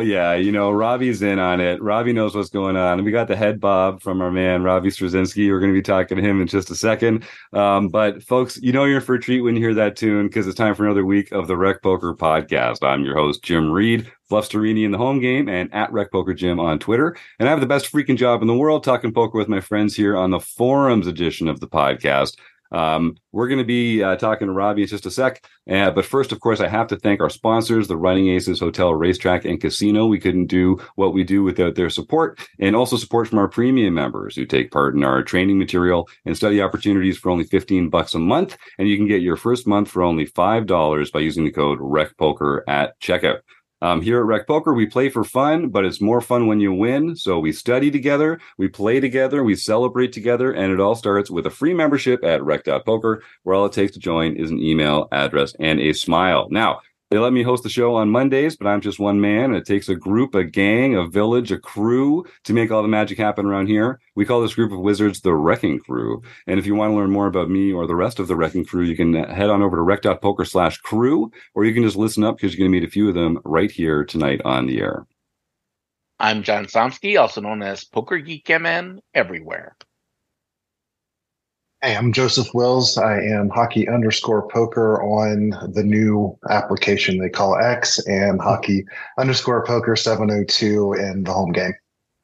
yeah, Robbie's in on it. Robbie knows what's going on. We got the head bob from our man, Robbie Straczynski. We're going to be talking to him in just a second. But folks, you're in for a treat when you hear that tune because it's time for another week of the Rec Poker Podcast. I'm your host, Jim Reed, Fluff Sterini in the home game and at Rec Poker Jim on Twitter. And I have the best freaking job in the world talking poker with my friends here on the forums edition of the podcast. We're going to be talking to Robbie in just a sec. But first, of course, I have to thank our sponsors, the Running Aces Hotel, Racetrack, and Casino. We couldn't do what we do without their support, and also support from our premium members who take part in our training material and study opportunities for only $15 a month. And you can get your first month for only $5 by using the code RECPOKER at checkout. Here at Rec Poker, we play for fun, but it's more fun when you win. So we study together, we play together, we celebrate together, and it all starts with a free membership at rec.poker, where all it takes to join is an email address and a smile. Now, they let me host the show on Mondays, but I'm just one man. It takes a group, a gang, a village, a crew to make all the magic happen around here. We call this group of wizards the Wrecking Crew. And if you want to learn more about me or the rest of the Wrecking Crew, you can head on over to rec.poker/crew, or you can just listen up because you're going to meet a few of them right here tonight on the air. I'm John Somsky, also known as Poker Geek MN everywhere. Hey, I'm Joseph Wills. I am hockey_poker on the new application they call X, and hockey_poker 702 in the home game.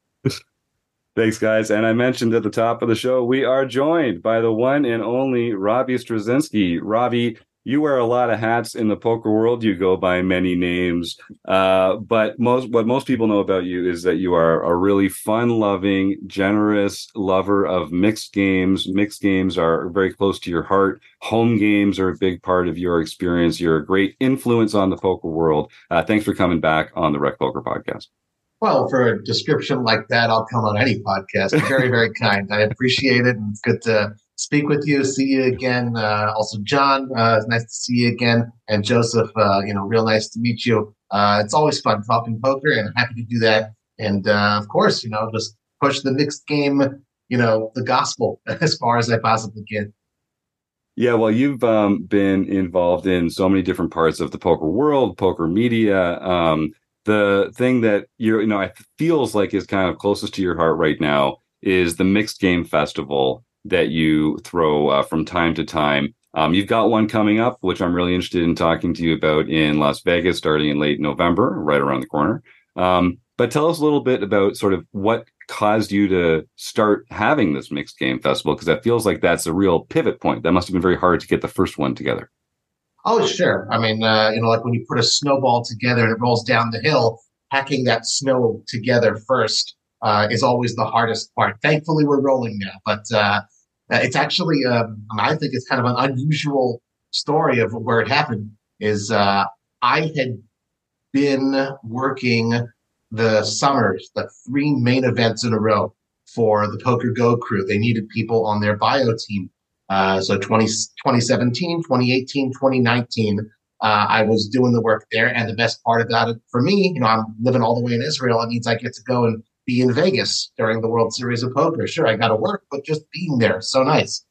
Thanks, guys. And I mentioned at the top of the show, we are joined by the one and only Robbie Straczynski. Robbie, you wear a lot of hats in the poker world. You go by many names. But what most people know about you is that you are a really fun-loving, generous lover of mixed games. Mixed games are very close to your heart. Home games are a big part of your experience. You're a great influence on the poker world. Thanks for coming back on the Rec Poker Podcast. Well, for a description like that, I'll come on any podcast. Very, very kind. I appreciate it. And it's good to speak with you, see you again. Also, John, it's nice to see you again. And Joseph, real nice to meet you. It's always fun talking poker, and I'm happy to do that. And of course, just push the mixed game, the gospel as far as I possibly can. Yeah, well, you've been involved in so many different parts of the poker world, poker media. The thing that it feels like is kind of closest to your heart right now is the Mixed Game Festival that you throw from time to time. You've got one coming up, which I'm really interested in talking to you about in Las Vegas starting in late November, right around the corner. But tell us a little bit about sort of what caused you to start having this Mixed Game Festival, because that feels like that's a real pivot point. That must have been very hard to get the first one together. Oh, sure. I mean, like when you put a snowball together and it rolls down the hill, packing that snow together first is always the hardest part. Thankfully, we're rolling now, but it's actually, I think it's kind of an unusual story of where it happened. Is I had been working the summers, the 3 main events in a row for the Poker Go crew. They needed people on their bio team. So 2017, 2018, 2019, I was doing the work there. And the best part about it for me, I'm living all the way in Israel. It means I get to go and be in Vegas during the World Series of Poker. Sure, I got to work, but just being there, so nice.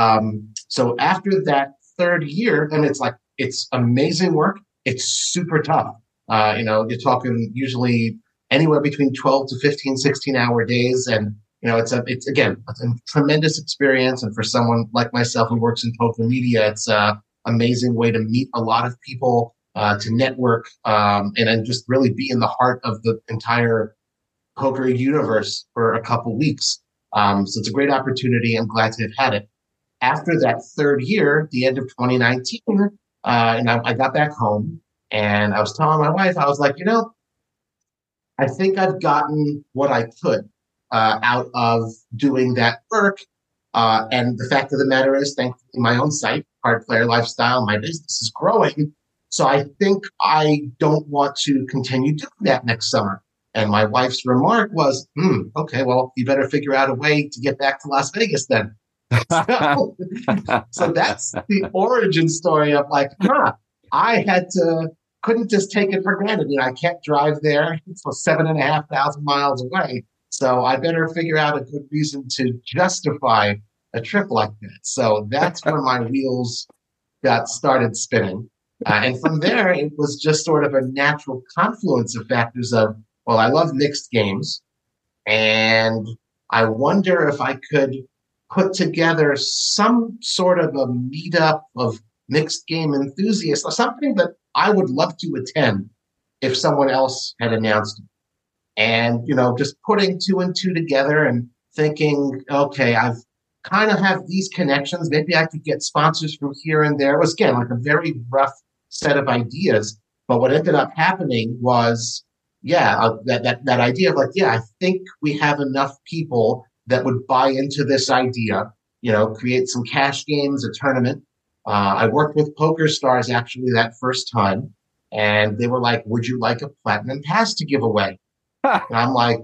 So after that 3rd year, and it's amazing work. It's super tough. You're talking usually anywhere between 12 to 15, 16-hour days. And it's a tremendous experience. And for someone like myself who works in poker media, it's an amazing way to meet a lot of people, to network, and then just really be in the heart of the entire poker universe for a couple weeks. So it's a great opportunity. I'm glad to have had it. After that 3rd year, the end of 2019, and I got back home and I was telling my wife, I was like, I think I've gotten what I could out of doing that work. And the fact of the matter is, thankfully, my own site, Card Player Lifestyle, my business is growing. So I think I don't want to continue doing that next summer. And my wife's remark was, okay, well, you better figure out a way to get back to Las Vegas then. So that's the origin story of couldn't just take it for granted. I can't drive there. It's 7,500 miles away. So I better figure out a good reason to justify a trip like that. So that's where my wheels got started spinning. And from there, it was just sort of a natural confluence of factors of, well, I love mixed games, and I wonder if I could put together some sort of a meetup of mixed game enthusiasts, or something that I would love to attend if someone else had announced it. And, just putting two and two together and thinking, okay, I've kind of have these connections. Maybe I could get sponsors from here and there. It was, again, like a very rough set of ideas. But what ended up happening was, that idea of like, I think we have enough people that would buy into this idea, create some cash games, a tournament. I worked with Poker Stars actually that first time, and they were like, would you like a platinum pass to give away? And I'm like,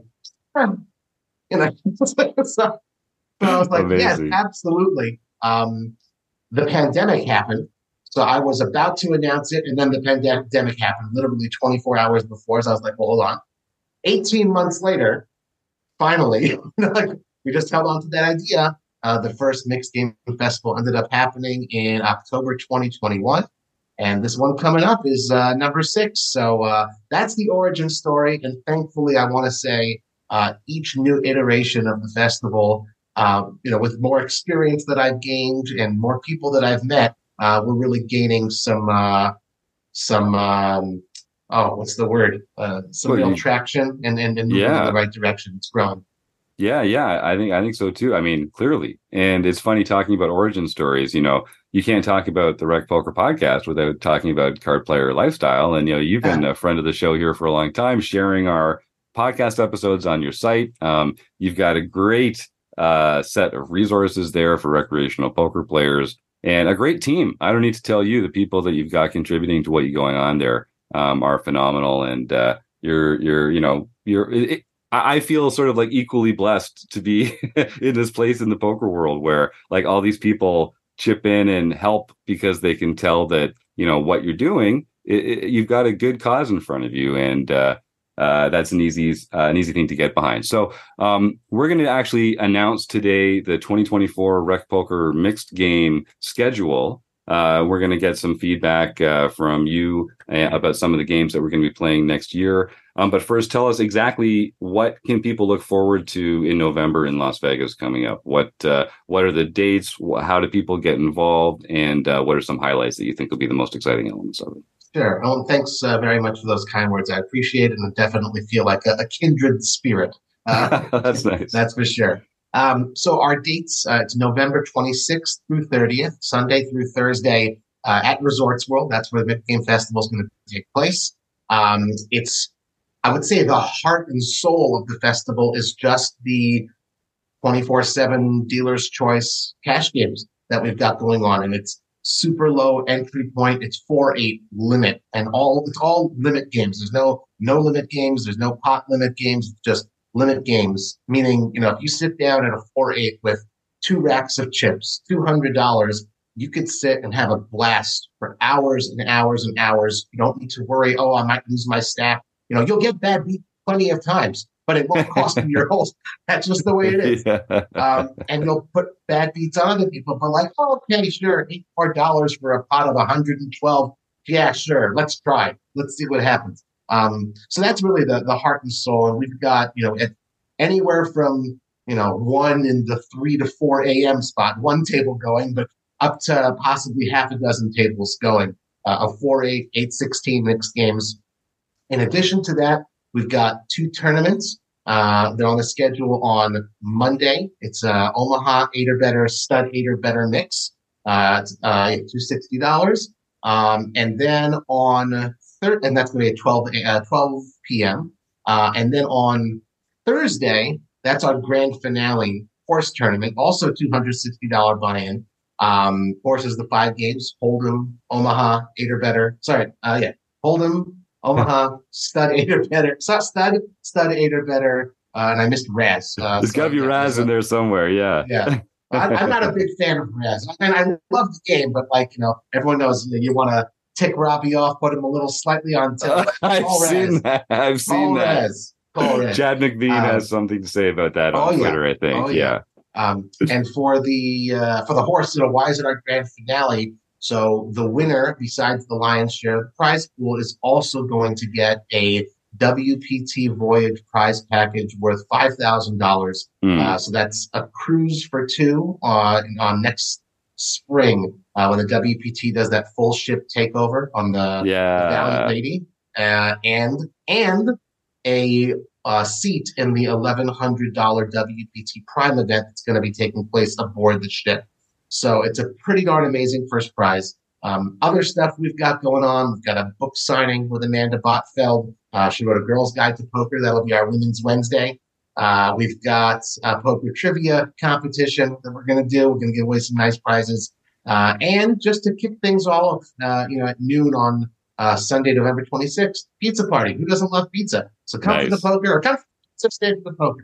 so I was like, Amazing. yes, absolutely. The pandemic happened. So I was about to announce it, and then the pandemic happened literally 24 hours before. So I was like, well, hold on. 18 months later, finally, we just held on to that idea. The first Mixed Game Festival ended up happening in October 2021. And this one coming up is number 6. So that's the origin story. And thankfully, I want to say each new iteration of the festival, with more experience that I've gained and more people that I've met, we're really gaining some what's the word? Some real traction and moving in the right direction. It's growing. Yeah, I think so too. I mean, clearly. And it's funny talking about origin stories. You can't talk about the Rec Poker podcast without talking about Card Player Lifestyle. And you've been a friend of the show here for a long time, sharing our podcast episodes on your site. You've got a great set of resources there for recreational poker players and a great team. I don't need to tell you, the people that you've got contributing to what you're going on there are phenomenal. And I feel sort of like equally blessed to be in this place in the poker world where like all these people chip in and help because they can tell that, what you're doing, you've got a good cause in front of you. And that's an easy thing to get behind. So we're going to actually announce today the 2024 Rec Poker Mixed Game schedule. We're going to get some feedback from you about some of the games that we're going to be playing next year. But first, tell us exactly what can people look forward to in November in Las Vegas coming up? What are the dates? How do people get involved? And what are some highlights that you think will be the most exciting elements of it? Sure. Oh, thanks very much for those kind words. I appreciate it and definitely feel like a kindred spirit. That's nice. That's for sure. So our dates, it's November 26th through 30th, Sunday through Thursday at Resorts World. That's where the Mixed Game Festival is going to take place. I would say the heart and soul of the festival is just the 24/7 dealer's choice cash games that we've got going on. And it's super low entry point. It's 4-8 limit, and it's all limit games. There's no limit games. There's no pot limit games. It's just limit games, meaning, if you sit down at a 4-8 with 2 racks of chips, $200, you could sit and have a blast for hours and hours and hours. You don't need to worry, I might lose my stack. You'll get bad beat plenty of times, but it won't cost you your whole. That's just the way it is. Yeah. And you'll put bad beats on other people, but like, okay, sure, $8 more for a pot of 112. Yeah, sure, let's try. Let's see what happens. So that's really the heart and soul. And we've got, anywhere from, 1 in the 3 to 4 a.m. spot, one table going, but up to possibly half a dozen tables going, of 4-8, 8-16 mixed games. In addition to that, we've got 2 tournaments. They're on the schedule on Monday. It's Omaha 8 or better stud 8 or better mix. It's $260. And then on and that's going to be at 12 p.m. And then on Thursday, that's our grand finale horse tournament, also $260 buy-in. Horse is the 5 games: Hold'em, Omaha 8 or better. Hold'em, Omaha, stud 8 or better. Stud 8 or better. And I missed Raz. There's got to be Raz in there somewhere. Yeah. Yeah. I'm not a big fan of Raz. I love the game, but everyone knows you want to tick Robbie off, put him a little slightly on tilt. I've seen that. Chad McBean has something to say about that on Twitter, I think. And for the horse, why is it our grand finale? So the winner, besides the lion's share of the prize pool, is also going to get a WPT Voyage prize package worth $5,000. So that's a cruise for two on next spring when the WPT does that full ship takeover on the Valiant Lady, and a seat in the $1,100 WPT Prime event that's going to be taking place aboard the ship. So it's a pretty darn amazing first prize. Other stuff we've got going on, we've got a book signing with Amanda Botfeld. She wrote a Girl's Guide to Poker. That'll be our Women's Wednesday. We've got a poker trivia competition that we're going to do. We're going to give away some nice prizes. And just to kick things off, at noon on Sunday, November 26th, pizza party. Who doesn't love pizza? So come to the poker, or come to stay for the poker.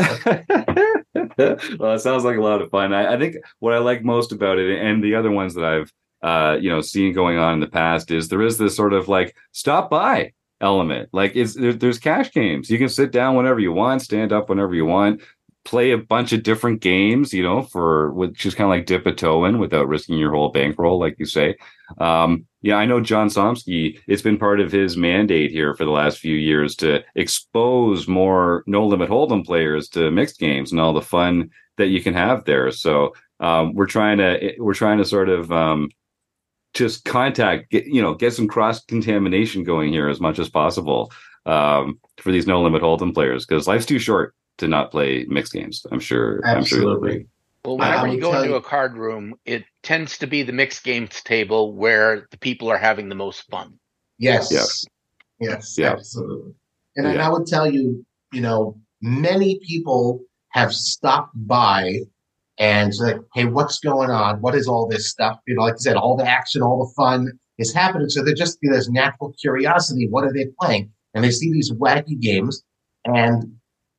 Well, it sounds like a lot of fun. I think what I like most about it, and the other ones that I've seen going on in the past, is there is this sort of like stop by element. Like there's cash games. You can sit down whenever you want, stand up whenever you want, play a bunch of different games, which is kind of like dip a toe in without risking your whole bankroll, like you say. I know John Somsky, it's been part of his mandate here for the last few years to expose more No Limit Hold'em players to mixed games and all the fun that you can have there. So we're trying to sort of just get some cross contamination going here as much as possible for these No Limit Hold'em players, because life's too short to not play mixed games. I'm sure you'll agree. Well, whenever you go into a card room, it tends to be the mixed games table where the people are having the most fun. Yes, absolutely. And I would tell you, many people have stopped by and said, hey, what's going on? What is all this stuff? Like I said, all the action, all the fun is happening. So there's natural curiosity. What are they playing? And they see these wacky games, and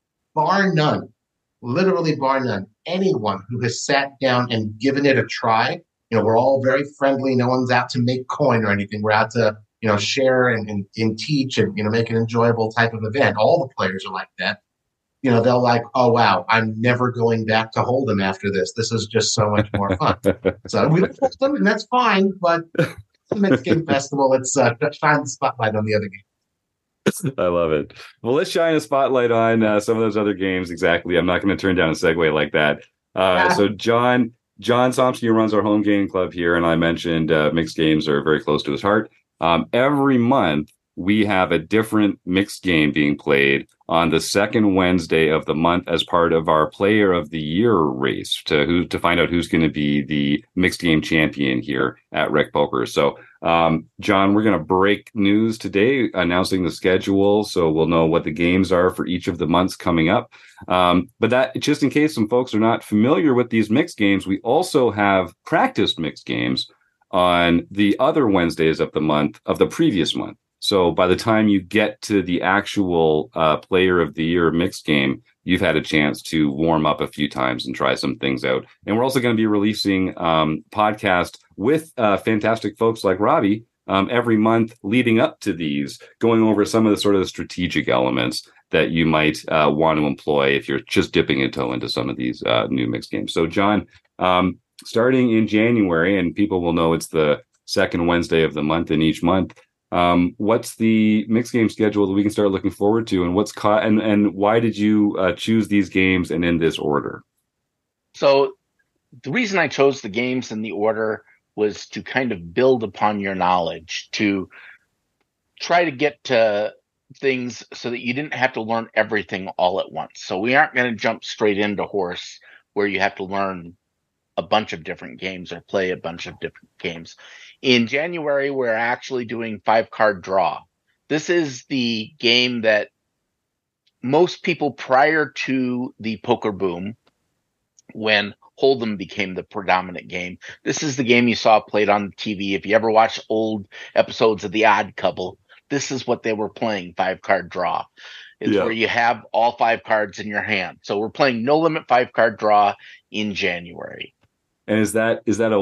literally bar none, anyone who has sat down and given it a try, we're all very friendly. No one's out to make coin or anything. We're out to, share and teach and, make an enjoyable type of event. All the players are like that. They'll like, oh, wow, I'm never going back to Hold'em after this. This is just so much more fun. So we don't hold them, and that's fine, but it's a mixed game festival. It's shine the spotlight on the other game. I love it. Well, let's shine a spotlight on some of those other games. Exactly. I'm not going to turn down a segue like that. So John Somsky runs our home game club here, and I mentioned mixed games are very close to his heart. Every month, we have a different mixed game being played on the second Wednesday of the month as part of our Player of the Year race to find out who's going to be the mixed game champion here at Rec Poker. So, John, we're going to break news today announcing the schedule, so we'll know what the games are for each of the months coming up. But that, just in case some folks are not familiar with these mixed games, we also have practiced mixed games on the other Wednesdays of the month of the previous month. So by the time you get to the actual Player of the Year mixed game, you've had a chance to warm up a few times and try some things out. And we're also going to be releasing podcast with fantastic folks like Robbie every month leading up to these, going over some of the sort of strategic elements that you might want to employ if you're just dipping a toe into some of these new mixed games. So John, starting in January, and people will know it's the second Wednesday of the month in each month, what's the mixed game schedule that we can start looking forward to, and and why did you choose these games and in this order? So the reason I chose the games in the order was to kind of build upon your knowledge, to try to get to things so that you didn't have to learn everything all at once. So we aren't going to jump straight into Horse where you have to learn a bunch of different games or play a bunch of different games. In January, we're actually doing 5-card draw. This is the game that most people prior to the poker boom, when Hold'em became the predominant game, this is the game you saw played on TV. If you ever watched old episodes of The Odd Couple, this is what they were playing, 5-card draw. It's where you have all 5 cards in your hand. So we're playing No Limit 5-card draw in January. And is that a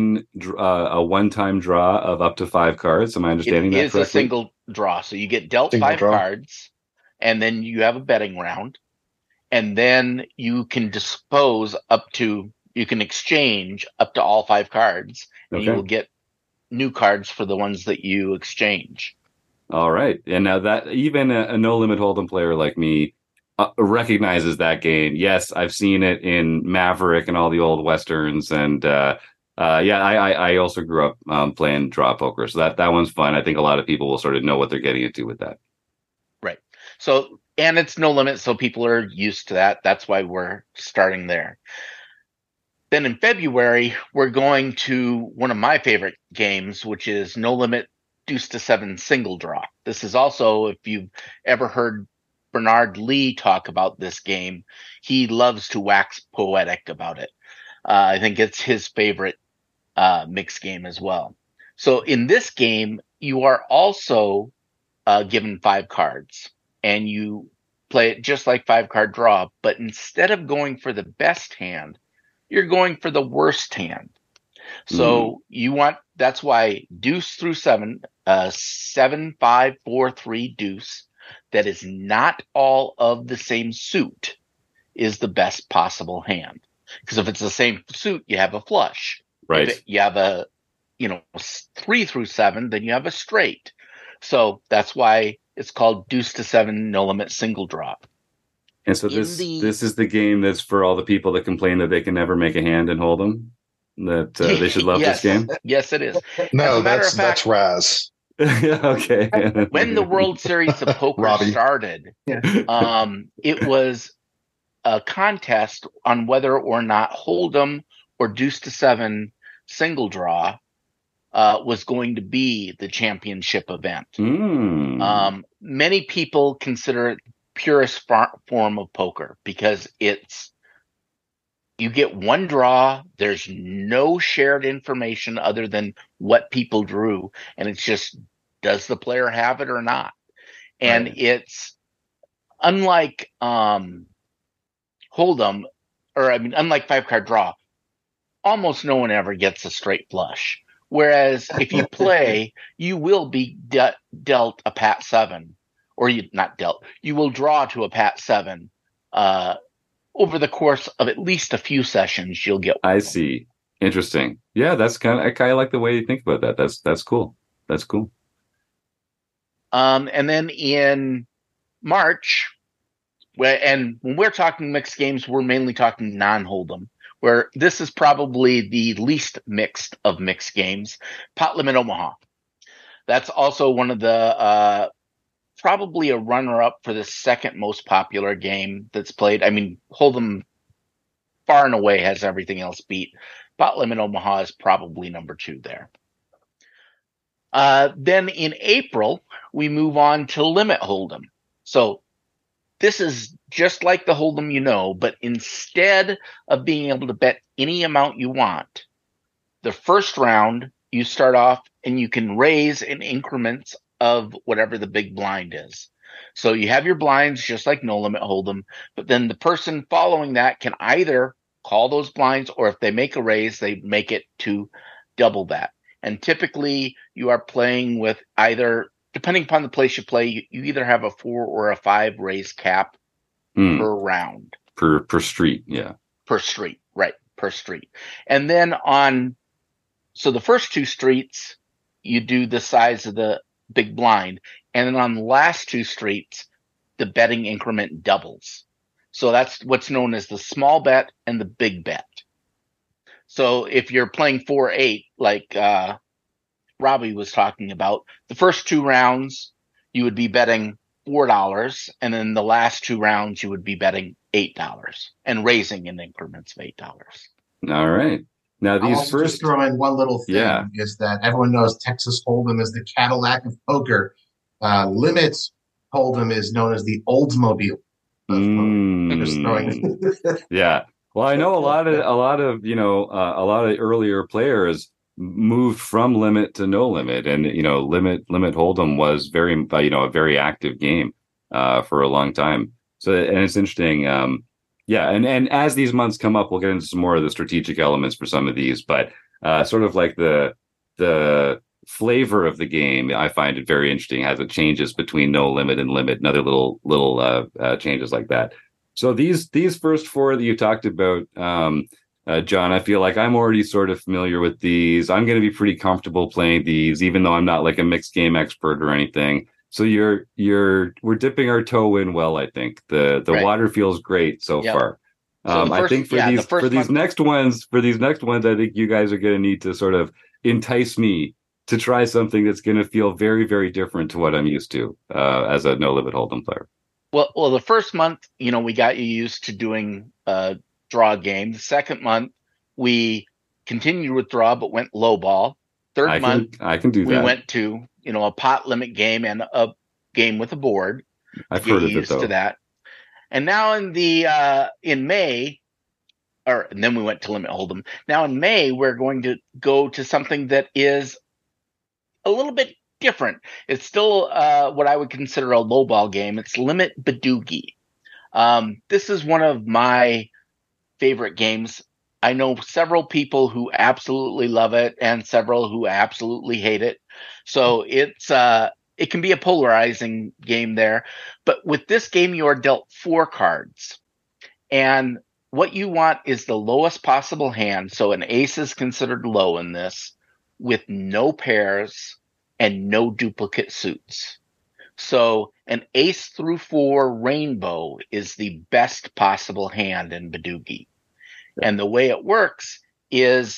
one-time draw of up to 5 cards? Am I understanding that correctly? It is a single draw. So you get dealt 5 cards, and then you have a betting round, and then you can you can exchange up to all 5 cards, and you will get new cards for the ones that you exchange. All right. And now that even a no limit hold'em player like me recognizes that game. Yes, I've seen it in Maverick and all the old westerns, and I also grew up playing draw poker, so that one's fun. I think a lot of people will sort of know what they're getting into with that. Right. So, and it's no limit, so people are used to that. That's why we're starting there. Then in February, we're going to one of my favorite games, which is No Limit Deuce to Seven Single Draw. This is also, if you've ever heard Bernard Lee talk about this game, he loves to wax poetic about it. I think it's his favorite mixed game as well. So in this game, you are also given 5 cards, and you play it just like 5-card draw, but instead of going for the best hand, you're going for the worst hand. So that's why deuce through 7, 7, 5, 4, 3 deuce, that is not all of the same suit, is the best possible hand. Because if it's the same suit, you have a flush. Right. If you have a, 3 through 7, then you have a straight. So that's why it's called deuce to 7 no limit single draw. And so this is the game that's for all the people that complain that they can never make a hand and hold them. That they should love this game. Yes, it is. No, that's Raz. Okay. When the World Series of Poker started, it was a contest on whether or not Hold'em or Deuce to 7 single draw was going to be the championship event. Many people consider it purest form of poker because you get one draw. There's no shared information other than what people drew. And it's just, does the player have it or not? And it's unlike Hold'em, unlike 5-card draw, almost no one ever gets a straight flush. Whereas if you play, you will be dealt a Pat 7, or you will draw to a Pat 7 over the course of at least a few sessions. You'll get one. I see. Interesting. Yeah, I kind of like the way you think about that. That's cool. That's cool. And then in March, when we're talking mixed games, we're mainly talking non-Hold'em, where this is probably the least mixed of mixed games, Pot Limit Omaha. That's also one of the probably a runner-up for the second most popular game that's played. I mean, Hold'em far and away has everything else beat. Pot Limit Omaha is probably number 2 there. Then in April, we move on to Limit Hold'em. So this is just like the Hold'em but instead of being able to bet any amount you want, the first round, you start off and you can raise in increments of whatever the big blind is. So you have your blinds just like No Limit Hold'em, but then the person following that can either call those blinds, or if they make a raise, they make it to double that. And typically you are playing with either, depending upon the place you play, you either have a 4 or a 5 raise cap per round. Per street, yeah. Per street, right, per street. And then so the first 2 streets, you do the size of the big blind. And then on the last 2 streets, the betting increment doubles. So that's what's known as the small bet and the big bet. So if you're playing 4-8, like Robbie was talking about, the first 2 rounds, you would be betting $4. And then the last 2 rounds, you would be betting $8 and raising in increments of $8. All right. Now these I'll just throw in one little thing is that everyone knows Texas Hold'em is the Cadillac of poker. Limit Hold'em is known as the Oldsmobile. Yeah. Well, I know a lot of earlier players moved from limit to no limit, and limit Hold'em was very a very active game for a long time. So, and it's interesting. And as these months come up, we'll get into some more of the strategic elements for some of these, but sort of like the flavor of the game, I find it very interesting as it changes between no limit and limit, and other little changes like that. So these first 4 that you talked about, John, I feel like I'm already sort of familiar with these. I'm going to be pretty comfortable playing these, even though I'm not like a mixed game expert or anything. So we're dipping our toe in well, I think. The Right. water feels great so Yep. far. So I think for these next ones, I think you guys are going to need to sort of entice me to try something that's going to feel very, very different to what I'm used to as a No Limit Hold'em player. Well, the first month, we got you used to doing draw game. The second month, we continued with draw, but went low ball. Third month, I can do we that. went to a pot limit game and a game with a board. I've heard of it though. To that. And now in May, and then we went to Limit Hold'em. Now in May, we're going to go to something that is a little bit different. It's still what I would consider a low ball game. It's Limit Badoogie. This is one of my favorite games. I know several people who absolutely love it and several who absolutely hate it. So it can be a polarizing game there. But with this game, you are dealt 4 cards. And what you want is the lowest possible hand. So an ace is considered low in this, with no pairs and no duplicate suits. So an ace through 4 rainbow is the best possible hand in Badoogie. And the way it works is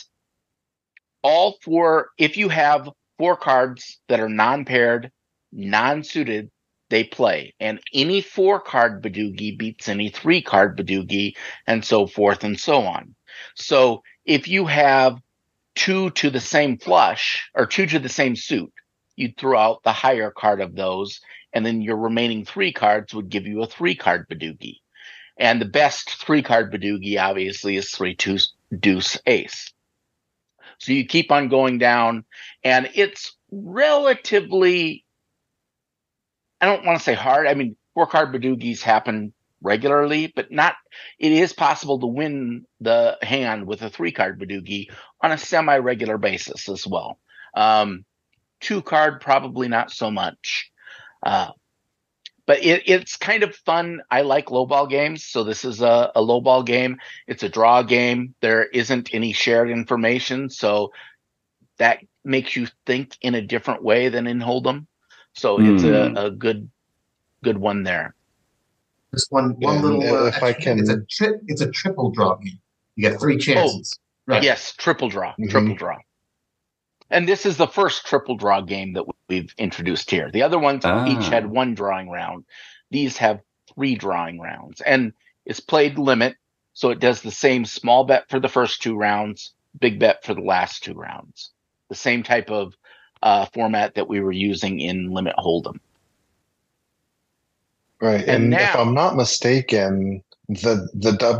if you have 4 cards that are non-paired, non-suited, they play. And any 4-card Badoogie beats any 3-card Badoogie, and so forth and so on. So if you have 2 to the same flush, or 2 to the same suit, you'd throw out the higher card of those, and then your remaining 3 cards would give you a 3-card Badoogie. And the best 3-card Badoogie, obviously, is 3-2 deuce ace. So you keep on going down, and it's relatively, I don't want to say hard. I mean, 4-card Badoogies happen regularly, but it is possible to win the hand with a 3-card Badoogie on a semi-regular basis as well. 2-card, probably not so much. But it's kind of fun. I like lowball games, so this is a lowball game. It's a draw game. There isn't any shared information, so that makes you think in a different way than in Hold'em. So it's a good one there. Just one little. If I can, it's a triple draw game. You get 3 chances. Right. Yes, triple draw. Mm-hmm. Triple draw. And this is the first triple draw game that we've introduced here. The other ones each had 1 drawing round. These have 3 drawing rounds. And it's played limit, so it does the same small bet for the first 2 rounds, big bet for the last 2 rounds. The same type of format that we were using in Limit Hold'em. Right. And now, if I'm not mistaken, the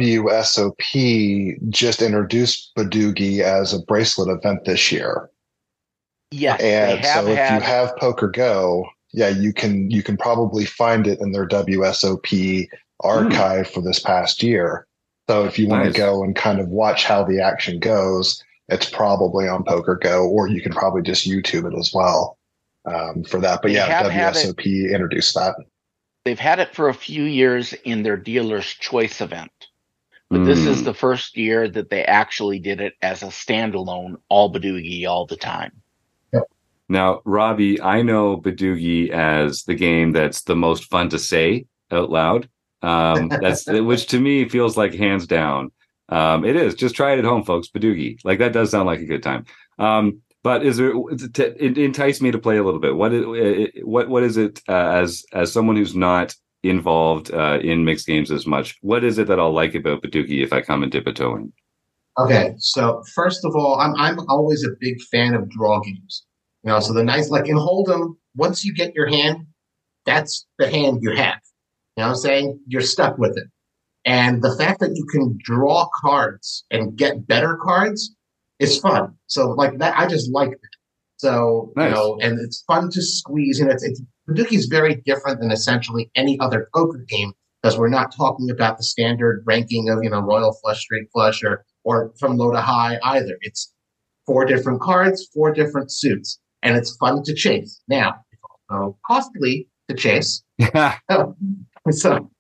WSOP just introduced Badoogie as a bracelet event this year. Yes, and so if you have Poker Go, you can probably find it in their WSOP archive for this past year. So if you want to go and kind of watch how the action goes, it's probably on Poker Go, or you can probably just YouTube it as well for that. But WSOP introduced that. They've had it for a few years in their Dealer's Choice event. But this is the first year that they actually did it as a standalone, all Badoogie all the time. Now, Robbie, I know Badoogie as the game that's the most fun to say out loud. Which to me feels like hands down. It is. Just try it at home, folks. Badoogie. Like, that does sound like a good time. But it entice me to play a little bit. What is it as someone who's not involved in mixed games as much? What is it that I'll like about Badoogie if I come and dip a toe in? Okay, so first of all, I'm always a big fan of draw games. So the nice, like in Hold'em, once you get your hand, that's the hand you have. You know what I'm saying? You're stuck with it. And the fact that you can draw cards and get better cards is fun. So like that, I just like it. So, nice. And it's fun to squeeze. Badoogie's very different than essentially any other poker game, because we're not talking about the standard ranking of, royal flush, straight flush, or from low to high either. It's 4 different cards, 4 different suits. And it's fun to chase. Now, it's also costly to chase. So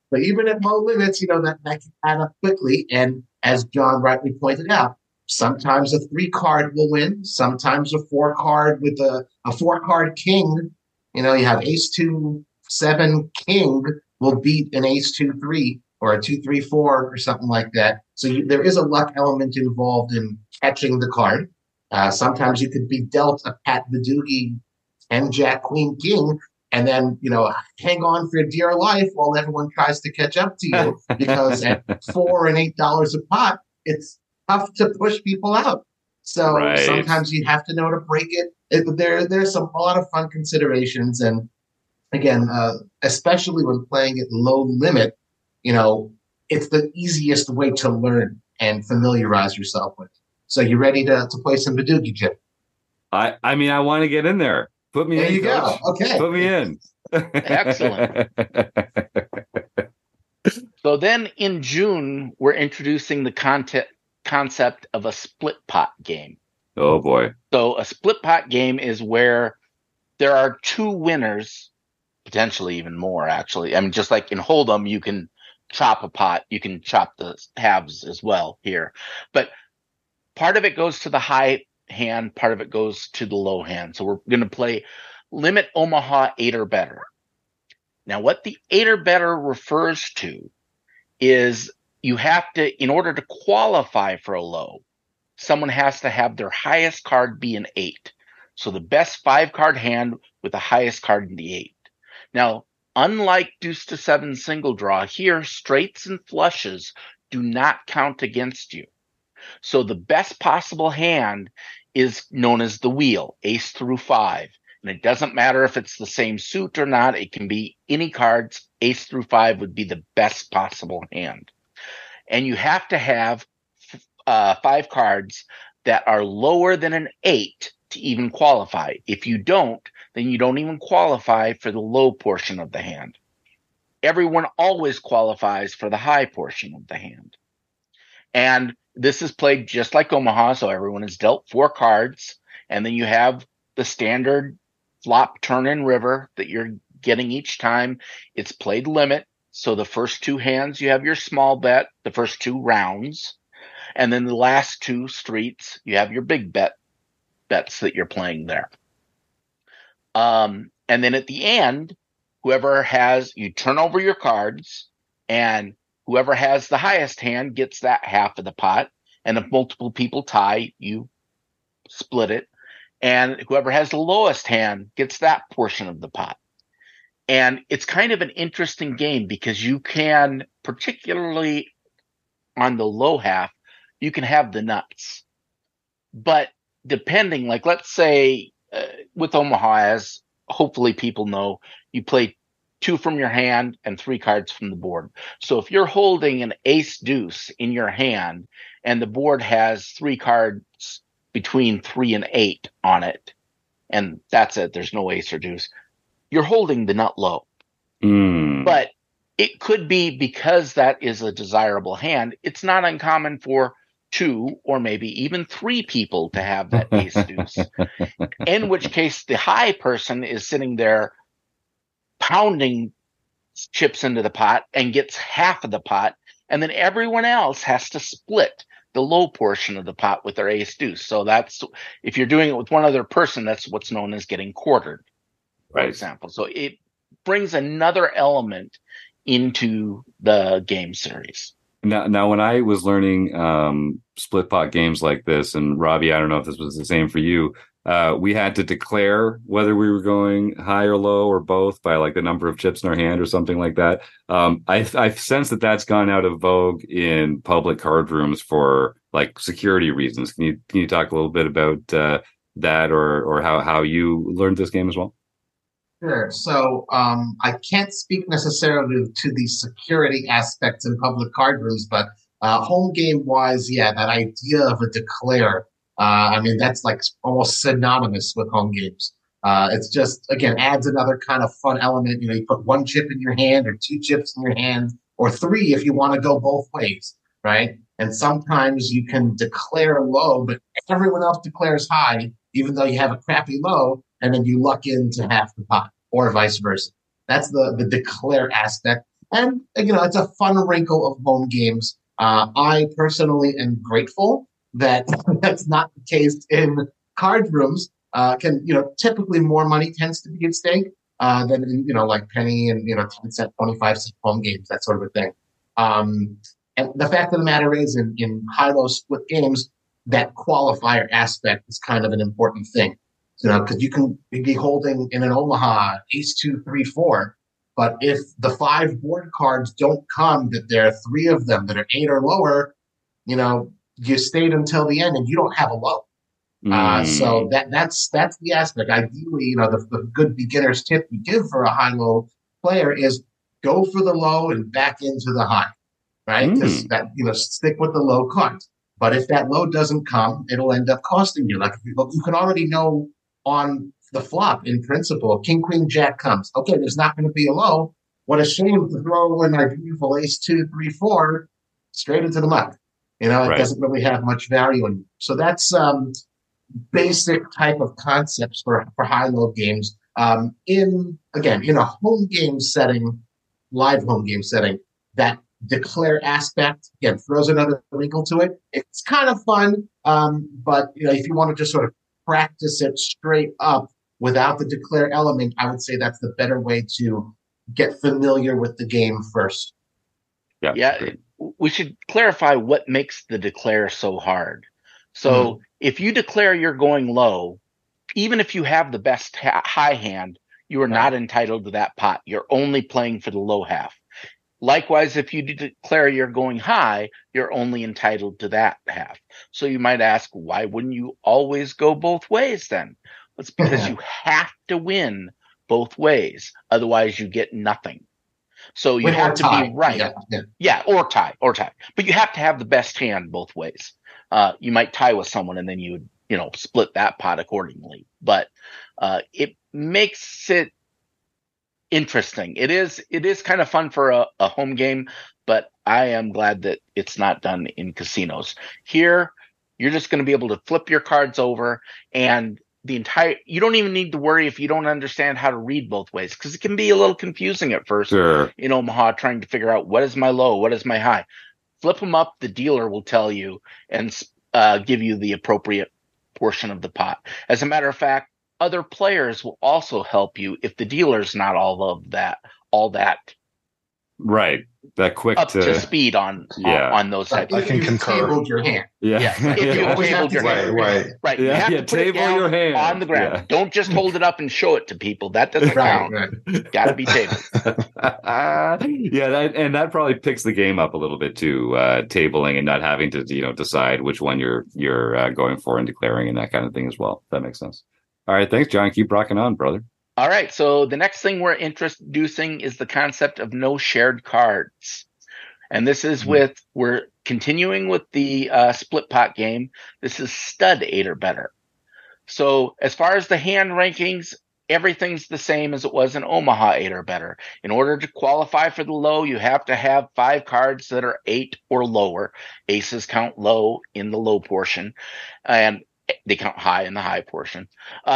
But even at low limits, that can add up quickly. And as John rightly pointed out, sometimes a 3-card will win. Sometimes a 4-card with a 4-card king. You have ace 2, 7 king will beat an ace 2, 3 or a 2, 3, 4 or something like that. So there is a luck element involved in catching the card. Sometimes you could be dealt a Pat Vidoogie 10 Jack Queen King, and then hang on for dear life while everyone tries to catch up to you, because at $4 and $8 a pot, it's tough to push people out. So sometimes you have to know to break it. There's a lot of fun considerations, and again, especially when playing at low limit, it's the easiest way to learn and familiarize yourself with. So you ready to play some Vidoogie, Jim? I mean, I want to get in there. Put me in. There you go. Okay. Put me in. Excellent. So then in June, we're introducing the concept of a split pot game. Oh, boy. So a split pot game is where there are 2 winners, potentially even more, actually. I mean, just like in Hold'em, you can chop a pot. You can chop the halves as well here. But part of it goes to the high hand, part of it goes to the low hand. So we're going to play Limit Omaha 8 or better. Now, what the 8 or better refers to is you have to, in order to qualify for a low, someone has to have their highest card be an 8. So the best 5-card hand with the highest card in the 8. Now, unlike deuce to 7 single draw, here straights and flushes do not count against you. So the best possible hand is known as the wheel, ace through 5. And it doesn't matter if it's the same suit or not. It can be any cards. Ace through 5 would be the best possible hand. And you have to have 5 cards that are lower than an 8 to even qualify. If you don't, then you don't even qualify for the low portion of the hand. Everyone always qualifies for the high portion of the hand. And this is played just like Omaha, so everyone is dealt 4 cards, and then you have the standard flop, turn, and river that you're getting each time. It's played limit, so the first 2 hands you have your small bet, the first 2 rounds, and then the last 2 streets you have your big bets that you're playing there. And then at the end, you turn over your cards, and whoever has the highest hand gets that half of the pot. And if multiple people tie, you split it. And whoever has the lowest hand gets that portion of the pot. And it's kind of an interesting game because you can, particularly on the low half, you can have the nuts. But depending, like let's say with Omaha, as hopefully people know, you play 2 from your hand and 3 cards from the board. So if you're holding an ace deuce in your hand and the board has 3 cards between 3 and 8 on it, and that's it, there's no ace or deuce, you're holding the nut low. But it could be because that is a desirable hand. It's not uncommon for 2 or maybe even 3 people to have that ace deuce, in which case the high person is sitting there pounding chips into the pot and gets half of the pot, and then everyone else has to split the low portion of the pot with their ace deuce. So that's, if you're doing it with one other person, that's what's known as getting quartered, for example. So it brings another element into the game series. Now, when I was learning split pot games like this, and Robbie, I don't know if this was the same for you, we had to declare whether we were going high or low or both by like the number of chips in our hand or something like that. I sense that that's gone out of vogue in public card rooms for like security reasons. Can you talk a little bit about that or how you learned this game as well? Sure. So I can't speak necessarily to the security aspects in public card rooms, but home game wise, yeah, that idea of a declare, I mean, that's like almost synonymous with home games. It's just, again, adds another kind of fun element. You put 1 chip in your hand or 2 chips in your hand or 3 if you want to go both ways, right? And sometimes you can declare low, but everyone else declares high, even though you have a crappy low, and then you luck into half the pot or vice versa. That's the declare aspect. And, it's a fun wrinkle of home games. I personally am grateful that that's not the case in card rooms. Typically more money tends to be at stake than in, like penny and, 10 cent, 25 cent home games, that sort of a thing. And the fact of the matter is, in high-low split games, that qualifier aspect is kind of an important thing. Because you can be holding in an Omaha ace 2 3 4, but if the 5 board cards don't come, that there are 3 of them that are 8 or lower, you stayed until the end and you don't have a low. So that's the aspect. Ideally, the good beginner's tip we give for a high-low player is go for the low and back into the high, right? Because that stick with the low cards. But if that low doesn't come, it'll end up costing you. Like you can already know on the flop, in principle, King, Queen, Jack comes. Okay, there's not going to be a low. What a shame to throw in our beautiful ace 2 3 4 straight into the muck. It doesn't really have much value in. So that's basic type of concepts for high-low games. In a home game setting, live home game setting, that declare aspect again throws another wrinkle to it. It's kind of fun, but if you want to just sort of practice it straight up without the declare element, I would say that's the better way to get familiar with the game first. Yeah. We should clarify what makes the declare so hard. So if you declare you're going low, even if you have the best high hand, you are not entitled to that pot. You're only playing for the low half. Likewise, if you declare you're going high, you're only entitled to that half. So you might ask, why wouldn't you always go both ways then? It's because you have to win both ways. Otherwise, you get nothing. So you have to be right. Yeah, or tie. But you have to have the best hand both ways. You might tie with someone and then you would, split that pot accordingly. But it makes it interesting. It is kind of fun for a home game, but I am glad that it's not done in casinos. Here, you're just going to be able to flip your cards over, and you don't even need to worry if you don't understand how to read both ways, because it can be a little confusing at first in Omaha, trying to figure out what is my low, what is my high. Flip them up, the dealer will tell you and give you the appropriate portion of the pot. As a matter of fact, other players will also help you if the dealer's not all that right, that quick up to speed on those types I of can things. concur. Tabled your hand. If you tabled your hand. Right. You have to put it down your hand on the ground. Yeah. Don't just hold it up and show it to people. That doesn't count. Right. Got to be tabled. That probably picks the game up a little bit too, tabling and not having to decide which one you're going for and declaring and that kind of thing as well. That makes sense. All right, thanks, John. Keep rocking on, brother. All right, so the next thing we're introducing is the concept of no shared cards. And this is we're continuing with the split pot game. This is stud 8 or better. So as far as the hand rankings, everything's the same as it was in Omaha 8 or better. In order to qualify for the low, you have to have 5 cards that are 8 or lower. Aces count low in the low portion, and they count high in the high portion.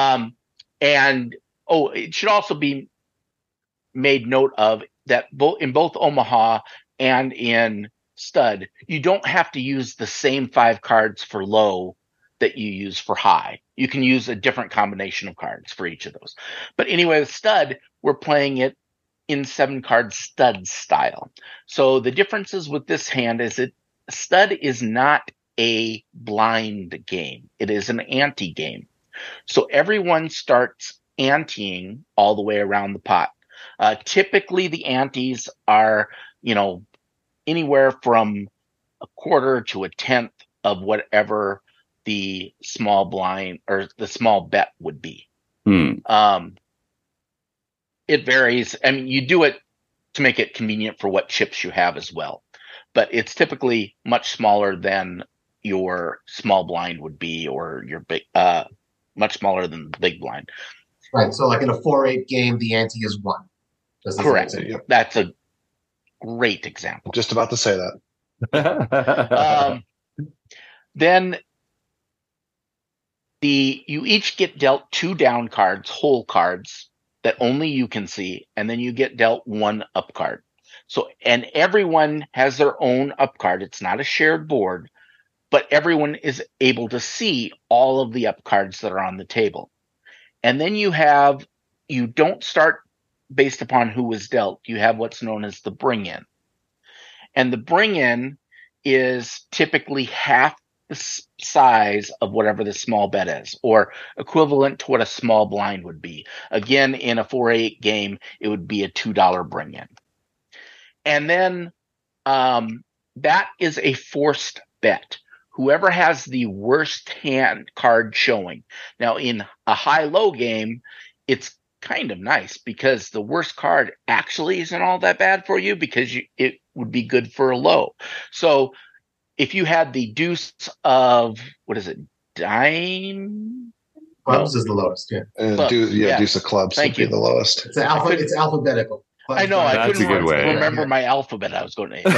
It should also be made note of that in both Omaha and in stud, you don't have to use the same 5 cards for low that you use for high. You can use a different combination of cards for each of those. But anyway, with stud, we're playing it in 7-card stud style. So the differences with this hand is stud is not a blind game. It is an ante game. So everyone starts anteing all the way around the pot. Typically the antes are, anywhere from a quarter to a tenth of whatever the small blind or the small bet would be. It varies. I mean, you do it to make it convenient for what chips you have as well, but it's typically much smaller than your small blind would be, or your big, much smaller than the big blind. Right. So like in a 4-8 game, the ante is 1. Correct. That's a great example. Just about to say that. Then you each get dealt 2 down cards, whole cards that only you can see, and then you get dealt 1 up card. So, and everyone has their own up card. It's not a shared board, but everyone is able to see all of the up cards that are on the table. And then you don't start based upon who was dealt. You have what's known as the bring in. And the bring in is typically half the size of whatever the small bet is, or equivalent to what a small blind would be. Again, in a 4-8 game, it would be a $2 bring in. And then that is a forced bet. Whoever has the worst hand card showing. Now, in a high-low game, it's kind of nice because the worst card actually isn't all that bad for you because it would be good for a low. So if you had the deuce of, what is it, dime? Clubs is the lowest, yeah. Deuce of clubs would be the lowest. It's alphabetical. I know. I That's couldn't a good way. remember my alphabet. I was going to.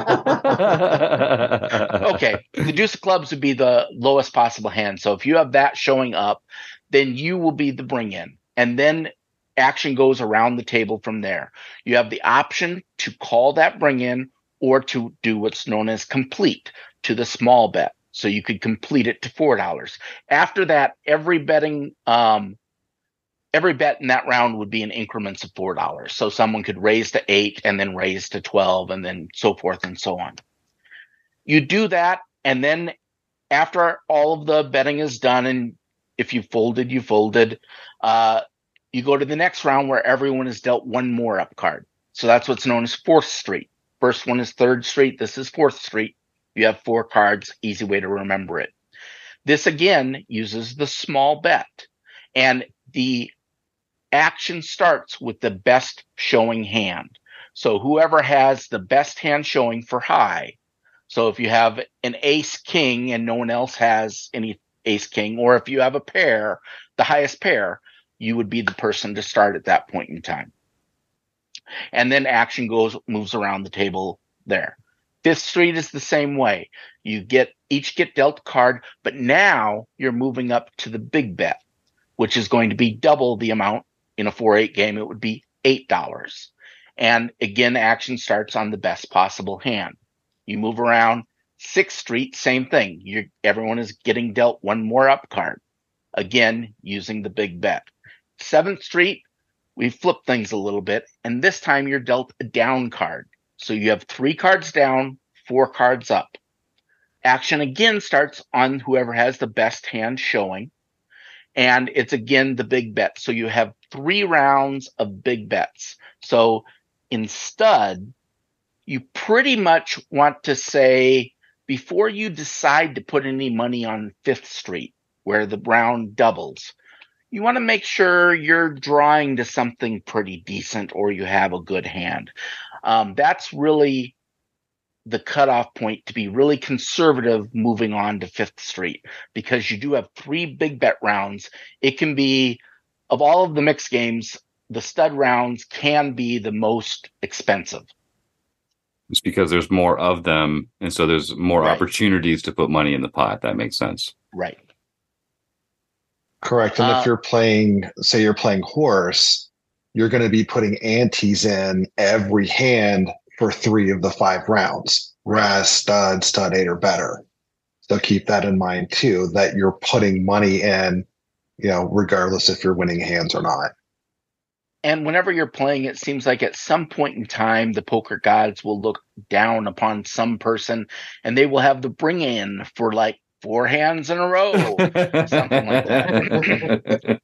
Okay. The deuce of clubs would be the lowest possible hand. So if you have that showing up, then you will be the bring in. And then action goes around the table from there. You have the option to call that bring in or to do what's known as complete to the small bet. So you could complete it to $4. After that, every bet in that round would be in increments of $4. So someone could raise to 8 and then raise to 12 and then so forth and so on. You do that, and then after all of the betting is done, and if you folded, you folded, you go to the next round where everyone is dealt one more up card. So that's what's known as 4th Street. First one is 3rd Street. This is 4th Street. You have 4 cards. Easy way to remember it. This, again, uses the small bet. And the action starts with the best showing hand. So whoever has the best hand showing for high. So if you have an ace king and no one else has any ace king, or if you have a pair, the highest pair, you would be the person to start at that point in time. And then action moves around the table there. 5th Street is the same way. You each get dealt a card, but now you're moving up to the big bet, which is going to be double the amount. In a 4-8 game, it would be $8. And again, action starts on the best possible hand. You move around. 6th Street, same thing. Everyone is getting dealt one more up card. Again, using the big bet. 7th Street, we flip things a little bit, and this time you're dealt a down card. So you have 3 cards down, 4 cards up. Action again starts on whoever has the best hand showing, and it's again the big bet. So you have 3 rounds of big bets. So in stud, you pretty much want to say, before you decide to put any money on 5th Street, where the round doubles, you want to make sure you're drawing to something pretty decent or you have a good hand. That's really the cutoff point to be really conservative moving on to 5th Street, because you do have 3 big bet rounds. It can be, of all of the mixed games, the stud rounds can be the most expensive. It's because there's more of them, and so there's more Right. opportunities to put money in the pot. That makes sense. Right. Correct. And if you're playing horse, you're going to be putting antes in every hand for 3 of the 5 rounds, whereas stud 8 or better. So keep that in mind too, that you're putting money in, regardless if you're winning hands or not. And whenever you're playing, it seems like at some point in time, the poker gods will look down upon some person and they will have the bring in for like 4 hands in a row, something like that.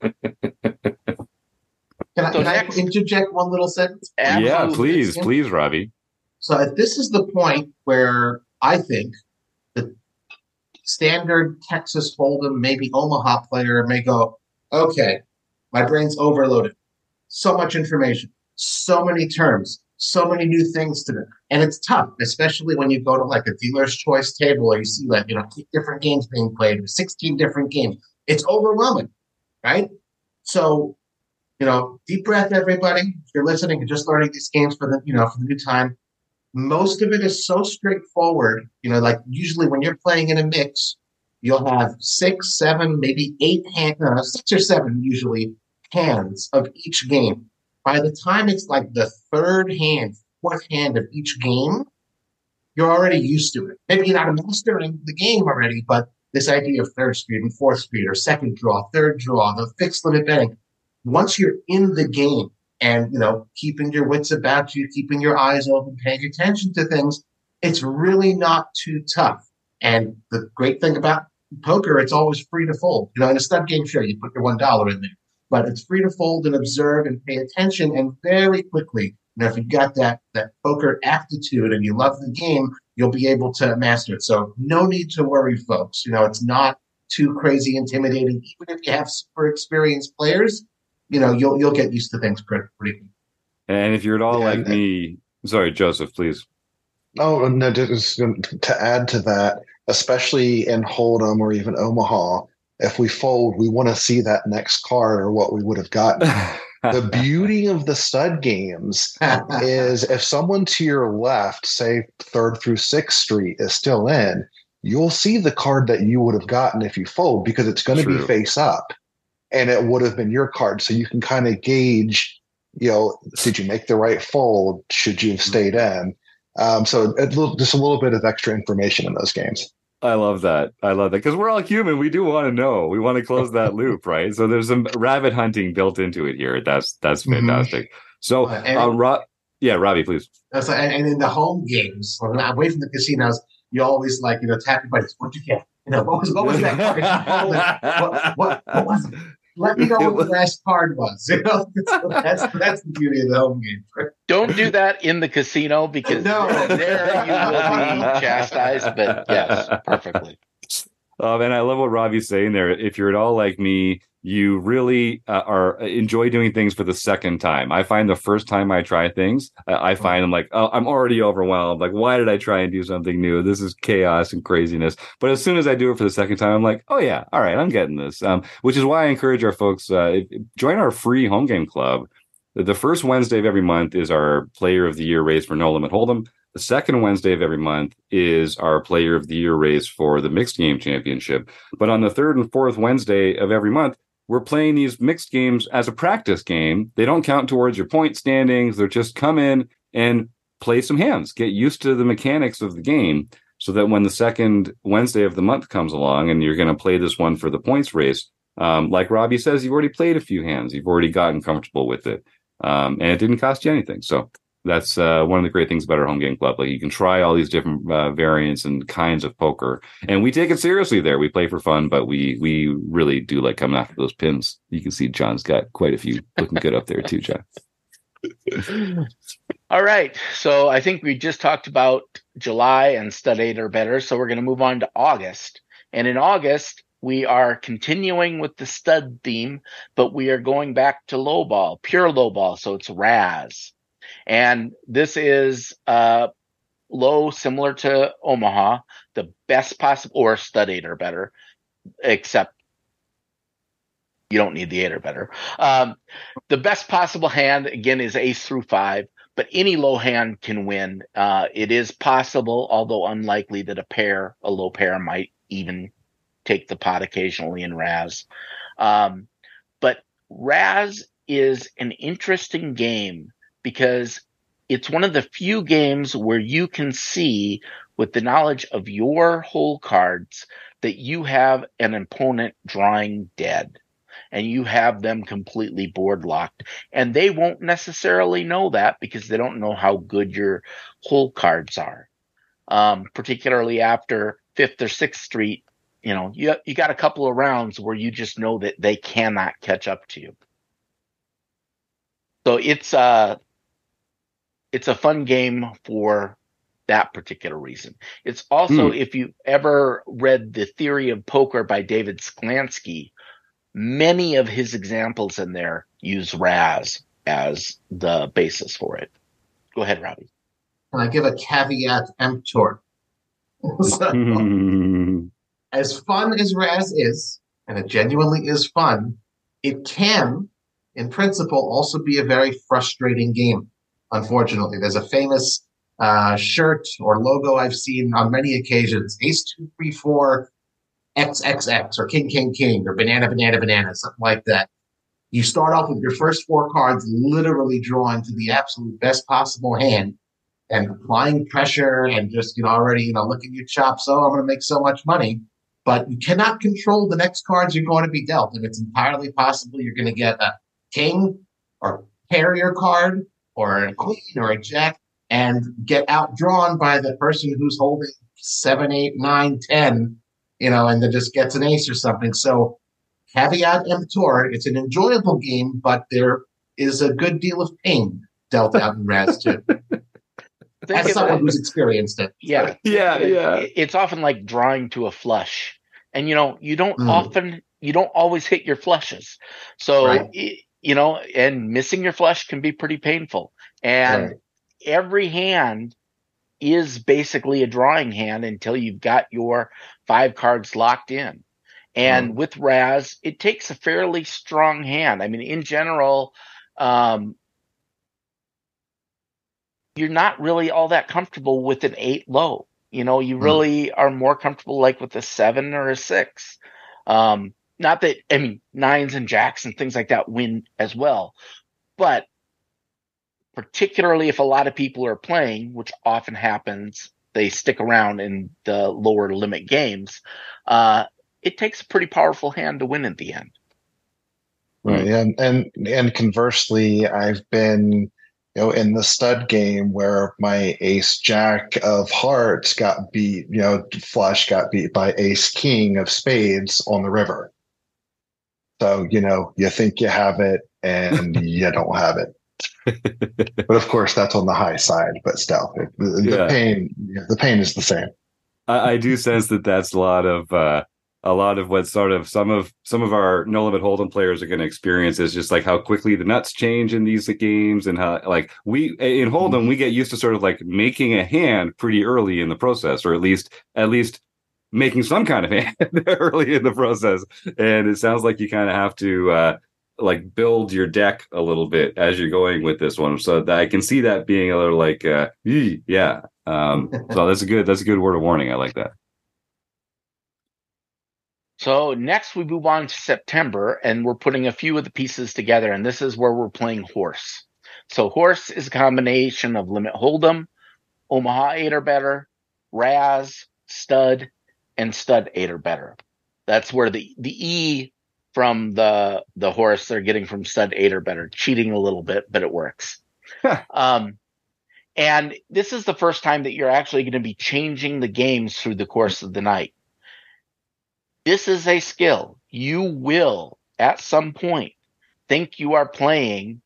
Can I interject one little sentence? Absolutely. Yeah, please, Robbie. So if this is the point where I think the standard Texas Hold'em, maybe Omaha player may go, okay, my brain's overloaded. So much information, so many terms, so many new things to do. And it's tough, especially when you go to like a dealer's choice table or you see like, 8 different games being played or 16 different games. It's overwhelming, right? So, deep breath, everybody. If you're listening and just learning these games for the new time, most of it is so straightforward. Like usually when you're playing in a mix, you'll have 6, 7, maybe 8 hands, 6 or 7 usually hands of each game. By the time it's like the 3rd hand, fourth hand of each game, you're already used to it. Maybe you're not mastering the game already, but this idea of third speed and fourth speed or second draw, third draw, the fixed limit betting, once you're in the game and, keeping your wits about you, keeping your eyes open, paying attention to things, it's really not too tough. And the great thing about poker, it's always free to fold. In a stud game, sure, you put your $1 in there, but it's free to fold and observe and pay attention. And very quickly, if you've got that poker aptitude and you love the game, you'll be able to master it. So no need to worry, folks. It's not too crazy intimidating. Even if you have super experienced players, you'll get used to things pretty quickly. And if you're at all like me, sorry, Joseph, please. Oh, no, just to add to that, especially in Hold'em or even Omaha, if we fold, we want to see that next card or what we would have gotten. The beauty of the stud games is if someone to your left, say 3rd through 6th Street, is still in, you'll see the card that you would have gotten if you fold because it's going to be face up and it would have been your card. So you can kind of gauge, did you make the right fold? Should you have stayed in? So just a little bit of extra information in those games. I love that because we're all human. We do want to know. We want to close that loop, right? So there's some rabbit hunting built into it here. That's fantastic. So, Robbie, please. And in the home games, away from the casinos, you always tap your buddies. What'd you get? What was that card? What was it? Let me know what the last card was. That's the beauty of the home game. Don't do that in the casino because there you will be chastised. But yes, perfectly. And I love what Robbie's saying there. If you're at all like me, you really enjoy doing things for the second time. I find the first time I try things, I find I'm like, oh, I'm already overwhelmed. Like, why did I try and do something new? This is chaos and craziness. But as soon as I do it for the second time, I'm like, oh yeah, all right, I'm getting this. Which is why I encourage our folks, join our free home game club. The first Wednesday of every month is our Player of the Year race for No Limit Hold'em. The second Wednesday of every month is our Player of the Year race for the Mixed Game Championship. But on the third and fourth Wednesday of every month, we're playing these mixed games as a practice game. They don't count towards your point standings. They're just come in and play some hands, get used to the mechanics of the game so that when the second Wednesday of the month comes along and you're going to play this one for the points race, like Robbie says, you've already played a few hands. You've already gotten comfortable with it. And it didn't cost you anything. So that's one of the great things about our home game club. Like you can try all these different variants and kinds of poker, and we take it seriously there. We play for fun, but we really do like coming after those pins. You can see John's got quite a few looking good up there too, John. All right. So I think we just talked about July and stud 8 or better. So we're going to move on to August. And in August, we are continuing with the stud theme, but we are going back to low ball, pure low ball. So it's Raz. And this is low, similar to Omaha, the best possible, or stud 8 or better, except you don't need the 8 or better. The best possible hand, again, is ace through 5, but any low hand can win. It is possible, although unlikely, that a low pair might even take the pot occasionally in Raz. But Raz is an interesting game because it's one of the few games where you can see, with the knowledge of your hole cards, that you have an opponent drawing dead and you have them completely board locked. And they won't necessarily know that because they don't know how good your hole cards are. Particularly after 5th or 6th Street, you got a couple of rounds where you just know that they cannot catch up to you. So it's a fun game for that particular reason. It's also, if you ever read The Theory of Poker by David Sklansky, many of his examples in there use Raz as the basis for it. Go ahead, Robbie. Can I give a caveat emptor? As fun as Raz is, and it genuinely is fun, it can, in principle, also be a very frustrating game. Unfortunately, there's a famous shirt or logo I've seen on many occasions: Ace 2 3 4 XXX or King King King or Banana Banana Banana, something like that. You start off with your first 4 cards literally drawn to the absolute best possible hand, and applying pressure and just, already, look at your chops. Oh, I'm going to make so much money. But you cannot control the next cards you're going to be dealt. And it's entirely possible you're going to get a king or carrier card or a queen or a jack and get outdrawn by the person who's holding 7, 8, 9, 10, and then just gets an ace or something. So caveat emptor, it's an enjoyable game, but there is a good deal of pain dealt out in Raz too. As someone who's experienced it. Yeah. It's often like drawing to a flush. And, you don't always hit your flushes. So, right. And missing your flush can be pretty painful. And every hand is basically a drawing hand until you've got your 5 cards locked in. And with Raz, it takes a fairly strong hand. I mean, in general, you're not really all that comfortable with an 8 low. You really are more comfortable like with a 7 or a 6. Not that, 9s and jacks and things like that win as well. But particularly if a lot of people are playing, which often happens, they stick around in the lower limit games, it takes a pretty powerful hand to win at the end. Right. And conversely, I've been in the stud game where my ace jack of hearts got beat, flush got beat by ace king of spades on the river. So, you think you have it and you don't have it. But of course, that's on the high side, but still, the pain is the same. I do sense that that's a lot of what sort of some of our no limit hold'em players are going to experience is just like how quickly the nuts change in these games, and how like we in hold'em we get used to sort of like making a hand pretty early in the process, or at least making some kind of hand early in the process. And it sounds like you kind of have to like build your deck a little bit as you're going with this one. So that I can see that being a little like yeah. So that's a good word of warning. I like that. So next we move on to September, and we're putting a few of the pieces together, and this is where we're playing Horse. So Horse is a combination of Limit Hold'em, Omaha 8 or better, Raz, Stud, and Stud 8 or better. That's where the E from the Horse they're getting from Stud 8 or better. Cheating a little bit, but it works. And this is the first time that you're actually going to be changing the games through the course of the night. This is a skill. You will, at some point, think you are playing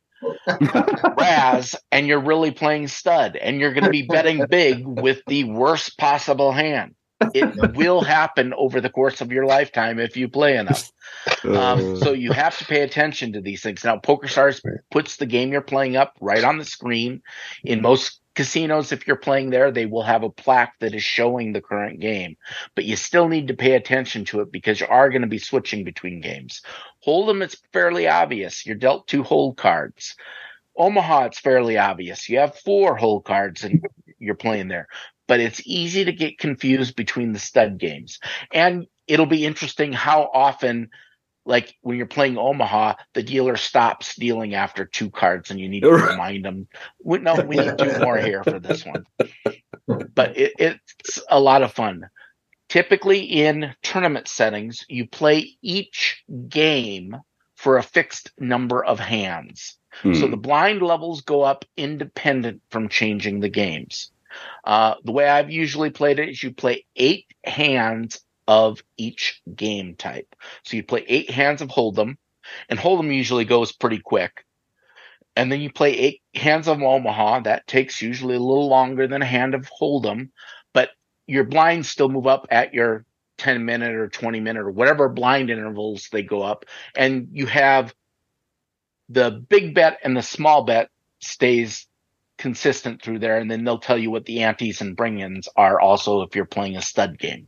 Raz and you're really playing Stud, and you're going to be betting big with the worst possible hand. It will happen over the course of your lifetime if you play enough. So you have to pay attention to these things. Now, PokerStars puts the game you're playing up right on the screen. In most casinos, if you're playing there, they will have a plaque that is showing the current game. But you still need to pay attention to it because you are going to be switching between games. Hold'em, it's fairly obvious. You're dealt 2 hold cards. Omaha, it's fairly obvious. You have 4 hold cards and you're playing there. But it's easy to get confused between the stud games. And it'll be interesting how often, like when you're playing Omaha, the dealer stops dealing after 2 cards and you need to remind them. We need 2 more here for this one. But it's a lot of fun. Typically in tournament settings, you play each game for a fixed number of hands. So the blind levels go up independent from changing the games. The way I've usually played it is you play 8 hands of each game type. So you play 8 hands of Hold'em, and Hold'em usually goes pretty quick. And then you play 8 hands of Omaha. That takes usually a little longer than a hand of Hold'em, but your blinds still move up at your 10-minute or 20-minute or whatever blind intervals they go up. And you have the big bet and the small bet stays consistent through there, and then they'll tell you what the antes and bring-ins are also if you're playing a stud game.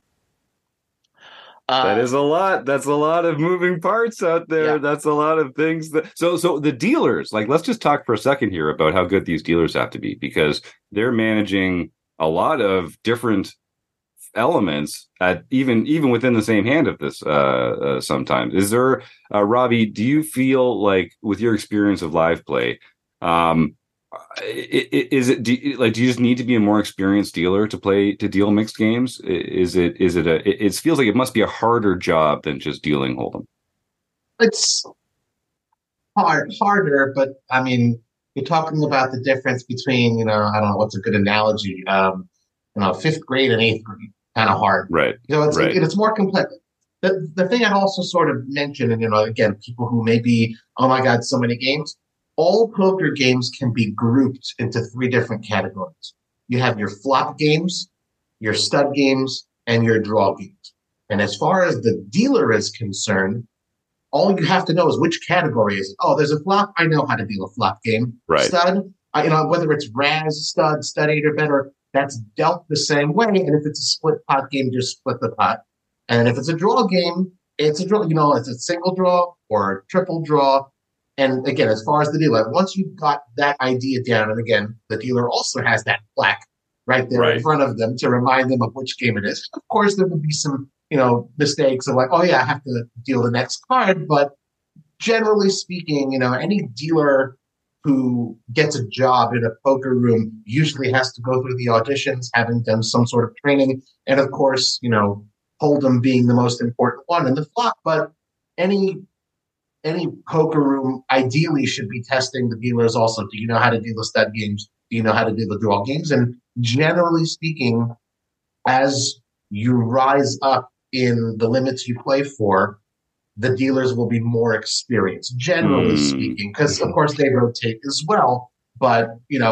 That is a lot. That's a lot of moving parts out there. Yeah. That's a lot of things. So the dealers, like, let's just talk for a second here about how good these dealers have to be, because they're managing a lot of different elements at even within the same hand of this sometimes. Is there, Robbie, do you feel like with your experience of live play, Is it like, do you just need to be a more experienced dealer to deal mixed games? It feels like it must be a harder job than just dealing Hold'em. It's harder, but I mean, you're talking about the difference between, I don't know what's a good analogy. Fifth grade and eighth grade, kind of hard. Right. It's more complex. The thing I'd also sort of mention, and again, people who may be, oh my God, so many games. All poker games can be grouped into three different categories. You have your flop games, your stud games, and your draw games. And as far as the dealer is concerned, all you have to know is which category is it. Oh, there's a flop. I know how to deal a flop game. Right. Stud, whether it's Raz, stud, stud 8 or better, that's dealt the same way. And if it's a split pot game, just split the pot. And if it's a draw game, it's a draw. It's a single draw or a triple draw. And again, as far as the dealer, once you've got that idea down, and again, the dealer also has that plaque right there in front of them to remind them of which game it is. Of course, there will be some, mistakes of like, oh yeah, I have to deal the next card. But generally speaking, any dealer who gets a job in a poker room usually has to go through the auditions, having done some sort of training. And of course, Hold'em being the most important one in the flop. But any poker room ideally should be testing the dealers also. Do you know how to deal the stud games? Do you know how to deal the draw games? And generally speaking, as you rise up in the limits you play for, the dealers will be more experienced, generally speaking, because of course they rotate as well. But,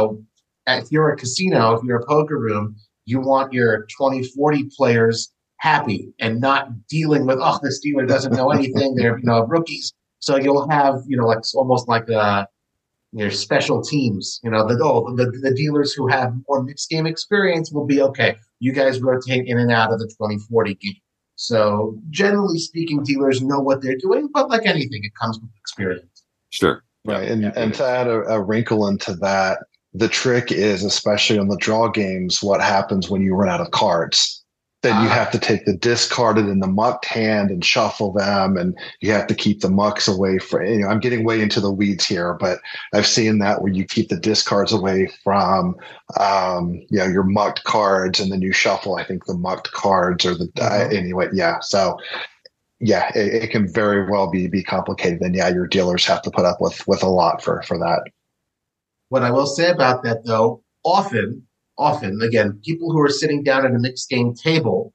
if you're a casino, if you're a poker room, you want your 20, 40 players happy and not dealing with, oh, this dealer doesn't know anything. They're, rookies. So you'll have, like almost like your special teams. The dealers who have more mixed game experience will be okay. You guys rotate in and out of the 20-40 game. So generally speaking, dealers know what they're doing, but like anything, it comes with experience. Sure. Right. And to add a wrinkle into that, the trick is, especially on the draw games, what happens when you run out of cards. Then you have to take the discarded and the mucked hand and shuffle them, and you have to keep the mucks away from. I'm getting way into the weeds here, but I've seen that where you keep the discards away from, your mucked cards, and then you shuffle. I think the mucked cards or the anyway. Yeah, so yeah, it can very well be complicated, and yeah, your dealers have to put up with a lot for that. What I will say about that, though, often, again, people who are sitting down at a mixed game table,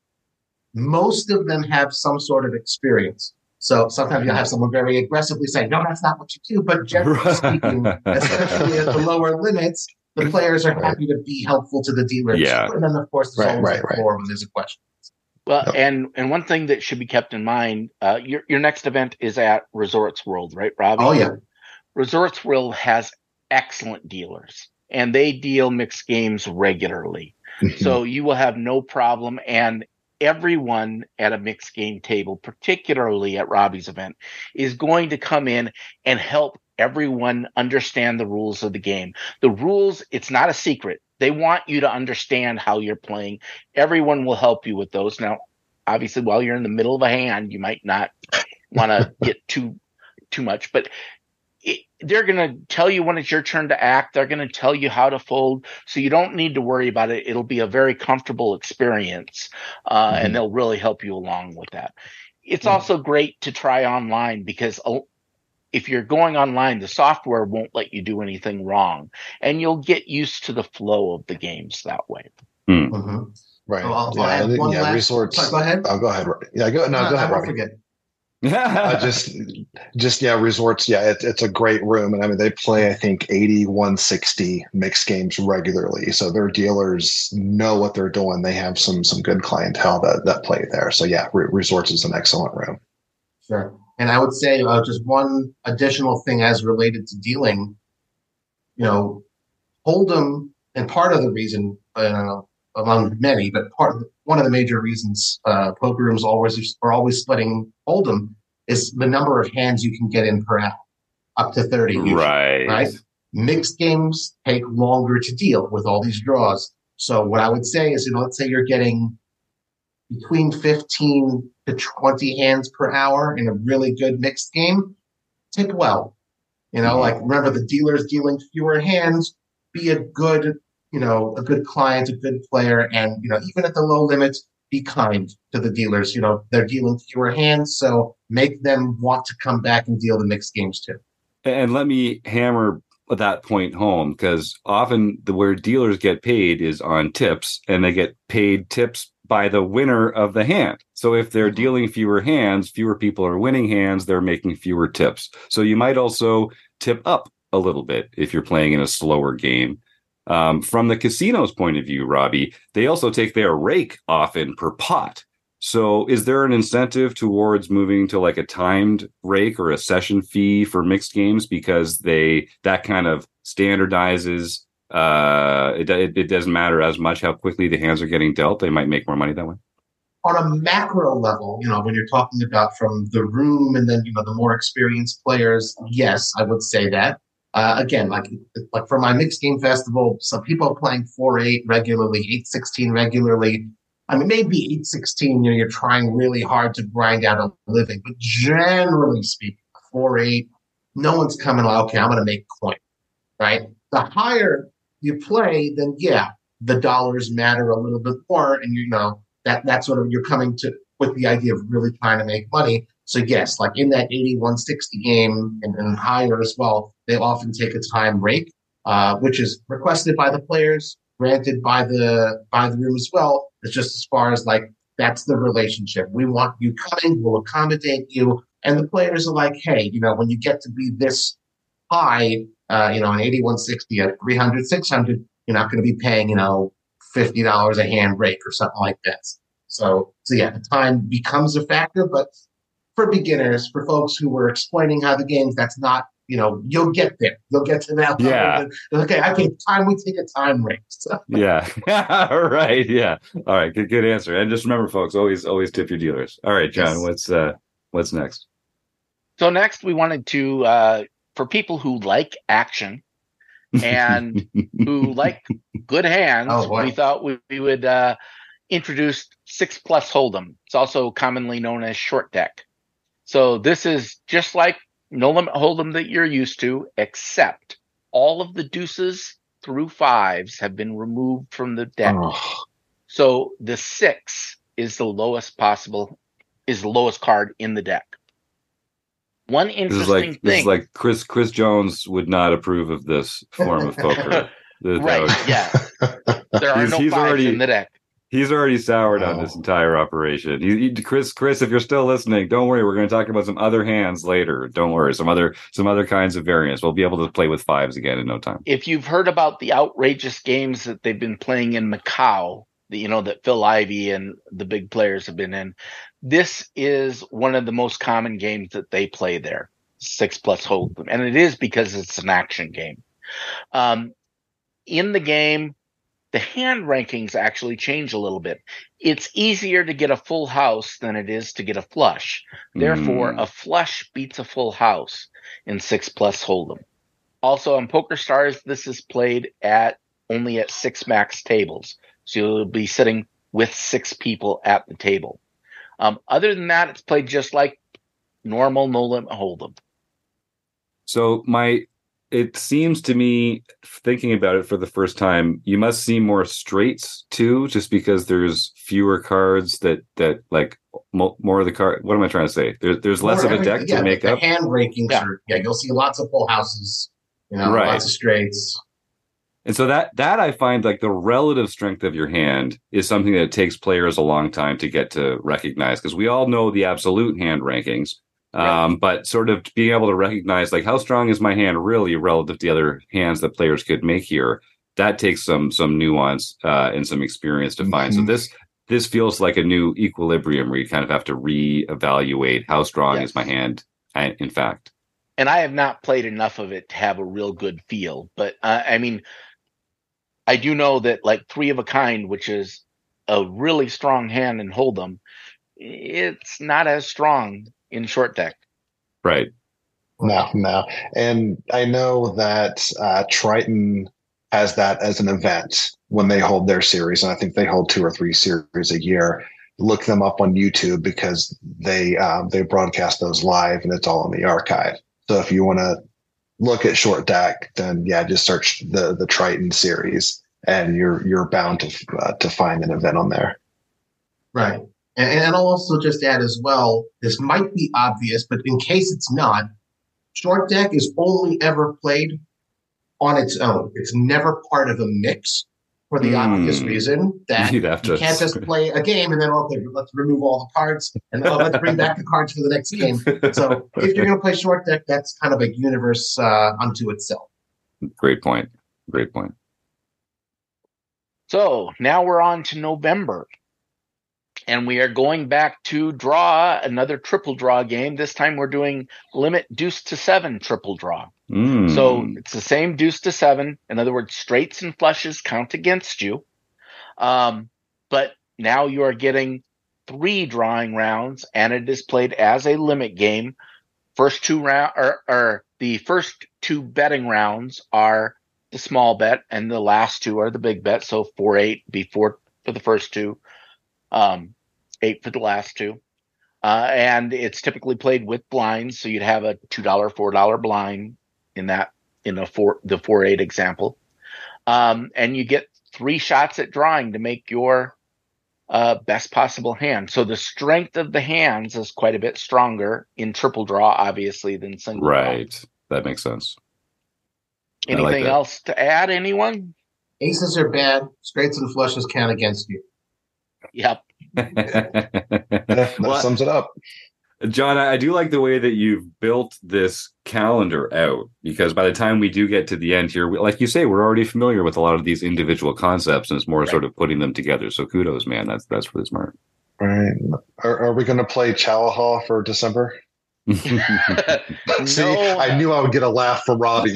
most of them have some sort of experience. So sometimes you'll have someone very aggressively say, no, that's not what you do. But generally speaking, especially at the lower limits, the players are happy to be helpful to the dealer. Yeah. And then, of course, there's always a floor when there's a question. Well, and one thing that should be kept in mind, your next event is at Resorts World, right, Robbie? Oh, yeah. Resorts World has excellent dealers, and they deal mixed games regularly. So you will have no problem. And everyone at a mixed game table, particularly at Robbie's event, is going to come in and help everyone understand the rules of the game. The rules, it's not a secret. They want you to understand how you're playing. Everyone will help you with those. Now, obviously, while you're in the middle of a hand, you might not want to get too much, but they're going to tell you when it's your turn to act. They're going to tell you how to fold. So you don't need to worry about it. It'll be a very comfortable experience, and they'll really help you along with that. It's also great to try online because if you're going online, the software won't let you do anything wrong, and you'll get used to the flow of the games that way. Right. I'll add one last. Resorts. Sorry, go ahead. Oh, go ahead. Yeah, go ahead, Robbie. Forget. Resorts. Yeah, it's a great room, and I mean they play I think 80, 160 mixed games regularly. So their dealers know what they're doing. They have some good clientele that play there. So yeah, Resorts is an excellent room. Sure. And I would say just one additional thing as related to dealing. Hold'em, and part of the reason, among many, but one of the major reasons poker rooms are always splitting Hold'em is the number of hands you can get in per hour, up to 30 usually, right? Mixed games take longer to deal with all these draws. So what I would say is, let's say you're getting between 15 to 20 hands per hour in a really good mixed game, tip well. Remember the dealer's dealing fewer hands. be a good, a good client, a good player, and even at the low limits, be kind to the dealers. They're dealing fewer hands, so make them want to come back and deal the mixed games too. And let me hammer that point home, because often where dealers get paid is on tips, and they get paid tips by the winner of the hand. So if they're dealing fewer hands, fewer people are winning hands, they're making fewer tips. So you might also tip up a little bit if you're playing in a slower game. From the casino's point of view, Robbie, they also take their rake often per pot. So is there an incentive towards moving to like a timed rake or a session fee for mixed games, because that kind of standardizes, it doesn't matter as much how quickly the hands are getting dealt? They might make more money that way. On a macro level, when you're talking about from the room and then, the more experienced players, yes, I would say that. Again, like for my mixed game festival, some people are playing 4-8 regularly, 8-16 regularly. I mean, maybe 8-16, you're trying really hard to grind out a living, but generally speaking, 4-8, no one's coming, okay, I'm going to make coin, right? The higher you play, then yeah, the dollars matter a little bit more, and that sort of, you're coming to with the idea of really trying to make money. So yes, like in that 80-160 game and higher as well, they often take a time rake, which is requested by the players, granted by the room as well. It's just as far as like, that's the relationship. We want you coming, we'll accommodate you. And the players are like, hey, when you get to be this high, an 80-160 at 300, 600, you're not going to be paying, $50 a hand rake or something like that. So yeah, the time becomes a factor, but for beginners, for folks who were explaining how the games, that's not, you'll get there. You'll get to that level. Yeah. Okay, we take a time rate. So. Yeah. Right. Yeah. All right. Good answer. And just remember, folks, always tip your dealers. All right, John, yes. What's next? So next we wanted to, for people who like action and who like good hands, we thought we would introduce 6+ Hold'em. It's also commonly known as short deck. So this is just like no limit Hold'em that you're used to, except all of the deuces through 5s have been removed from the deck. Oh. So the 6 is the lowest card in the deck. One interesting thing. This is like Chris Jones would not approve of this form of poker. Right, yeah. There are no 5s in the deck. He's already soured on this entire operation. Chris, if you're still listening, don't worry. We're going to talk about some other hands later. Don't worry. Some other kinds of variants. We'll be able to play with 5s again in no time. If you've heard about the outrageous games that they've been playing in Macau, that Phil Ivey and the big players have been in, this is one of the most common games that they play there, 6+ Hold'em. And it is because it's an action game. In the game, the hand rankings actually change a little bit. It's easier to get a full house than it is to get a flush. Therefore, a flush beats a full house in 6+ Hold'em. Also, on PokerStars, this is played only at 6 max tables. So you'll be sitting with 6 people at the table. Other than that, it's played just like normal no limit Hold'em. So it seems to me, thinking about it for the first time, you must see more straights too, just because there's fewer cards that like more of the card. What am I trying to say? There's less of a deck to make up. The hand rankings are, you'll see lots of full houses, lots of straights. And so that I find, like, the relative strength of your hand is something that takes players a long time to get to recognize, because we all know the absolute hand rankings. Right. But sort of being able to recognize, like, how strong is my hand really relative to the other hands that players could make here, that takes some nuance and some experience to find. So this feels like a new equilibrium where you kind of have to reevaluate how strong is my hand, in fact. And I have not played enough of it to have a real good feel. But, I mean, I do know that, like, 3 of a kind, which is a really strong hand in Hold'em, it's not as strong in short deck. Right. No. And I know that Triton has that as an event when they hold their series. And I think they hold 2 or 3 series a year. Look them up on YouTube because they broadcast those live and it's all in the archive. So if you want to look at short deck, then yeah, just search the Triton series, and you're bound to find an event on there. Right. And I'll also just add as well, this might be obvious, but in case it's not, short deck is only ever played on its own. It's never part of a mix for the obvious reason that you can't just play a game and then, okay, let's remove all the cards and let's bring back the cards for the next game. So if you're going to play short deck, that's kind of a universe unto itself. Great point. Great point. So now we're on to November. And we are going back to draw another triple draw game. This time we're doing limit deuce to 7 triple draw. So it's the same deuce to 7. In other words, straights and flushes count against you. But now you are getting 3 drawing rounds, and it is played as a limit game. First 2 round or the first 2 betting rounds are the small bet, and the last 2 are the big bet. So 4-8 before for the first 2. 8 for the last 2. And it's typically played with blinds. So you'd have a $2, $4 blind in the 4-8 example. And you get 3 shots at drawing to make your best possible hand. So the strength of the hands is quite a bit stronger in triple draw, obviously, than single draw. Right. That makes sense. Anything else to add, anyone? Aces are bad. Straights and flushes count against you. Yep. That sums it up. John, I do like the way that you've built this calendar out, because by the time we do get to the end here, like you say, we're already familiar with a lot of these individual concepts, and it's more sort of putting them together. So kudos, man. That's really smart. All right. Are we going to play Chalaha for December? See, I knew I would get a laugh from Robbie.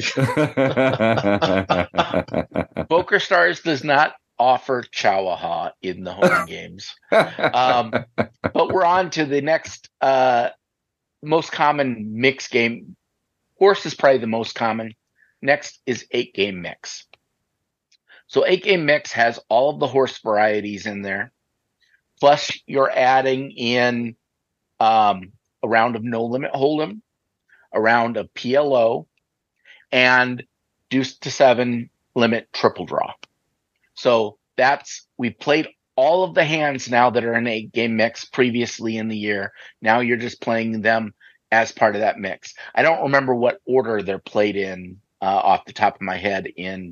Poker Stars does not offer Chalaha in the home games. But we're on to the next most common mix game. Horse is probably the most common. Next is 8-game mix. So 8-game mix has all of the horse varieties in there. Plus you're adding in a round of no limit hold'em, a round of PLO, and deuce to 7 limit triple draw. So we've played all of the hands now that are in 8-game mix previously in the year. Now you're just playing them as part of that mix. I don't remember what order they're played in off the top of my head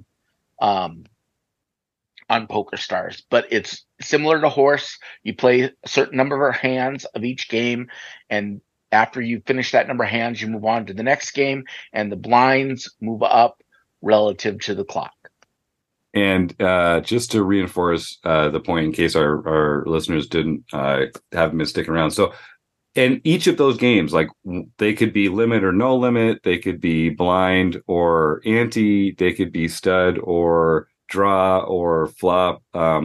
on Poker Stars, but it's similar to horse. You play a certain number of hands of each game, and after you finish that number of hands, you move on to the next game, and the blinds move up relative to the clock. And just to reinforce the point, in case our listeners didn't have been sticking around. So in each of those games, like they could be limit or no limit, they could be blind or ante, they could be stud or draw or flop. Are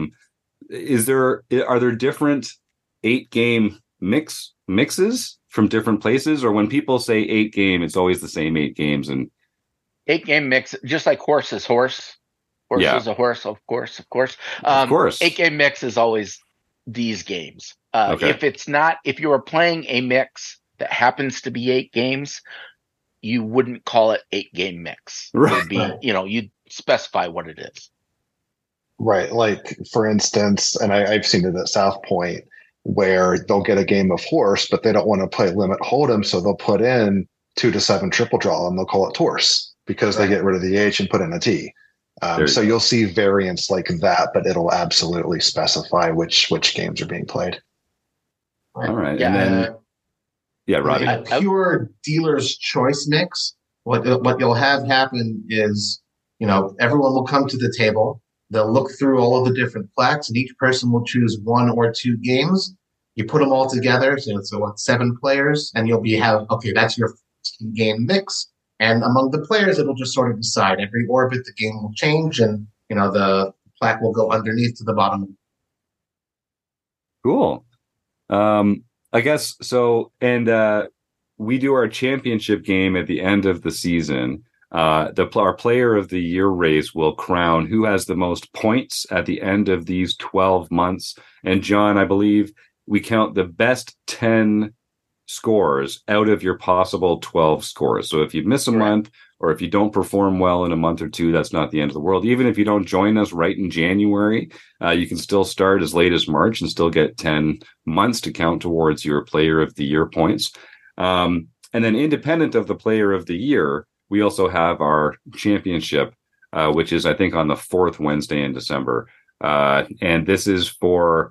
there different 8-game mixes from different places? Or when people say 8-game, it's always the same 8 games? And 8-game mix, just like horse is horse. Horse is a horse, of course. Of course. 8-game mix is always these games. Okay. If you are playing a mix that happens to be 8 games, you wouldn't call it 8-game mix. Right. It would be, you'd specify what it is. Right. Like, for instance, and I've seen it at South Point, where they'll get a game of horse, but they don't want to play limit hold'em, so they'll put in 2 to 7 triple draw, and they'll call it horse because they get rid of the H and put in a T. So you'll see variants like that, but it'll absolutely specify which games are being played. All right. Yeah. And then, Robbie. In a pure dealer's choice mix, what you'll have happen is, everyone will come to the table. They'll look through all of the different plaques, and each person will choose 1 or 2 games. You put them all together, so 7 players, and that's your 15-game mix. And among the players, it'll just sort of decide. Every orbit, the game will change, and the plaque will go underneath to the bottom. Cool. I guess so. And we do our championship game at the end of the season. Our player of the year race will crown who has the most points at the end of these 12 months. And John, I believe we count the best 10 scores out of your possible 12 scores. So if you miss a month, or if you don't perform well in a month or two, that's not the end of the world. Even if you don't join us right in January, you can still start as late as March and still get 10 months to count towards your Player of the Year points. And then independent of the Player of the Year, we also have our championship, which is, I think, on the 4th Wednesday in December. And this is for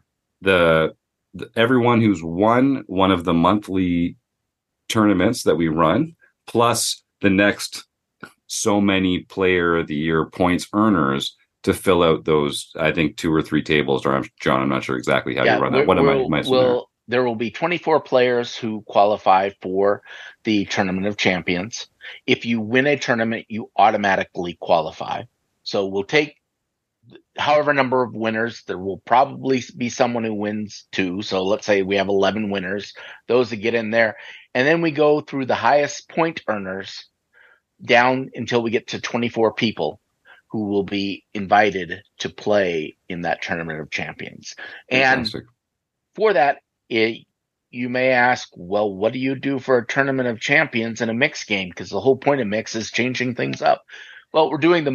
everyone who's won one of the monthly tournaments that we run, plus the next so many Player of the Year points earners to fill out those, I think, 2 or 3 tables. Or John, I'm not sure exactly how you run that. What am I? There will be 24 players who qualify for the Tournament of Champions. If you win a tournament, you automatically qualify. So we'll take however number of winners. There will probably be someone who wins 2. So let's say we have 11 winners, those that get in there. And then we go through the highest point earners down until we get to 24 people who will be invited to play in that Tournament of Champions. Fantastic. And for that, you may ask, well, what do you do for a Tournament of Champions in a mixed game? Because the whole point of mix is changing things up. Well, we're doing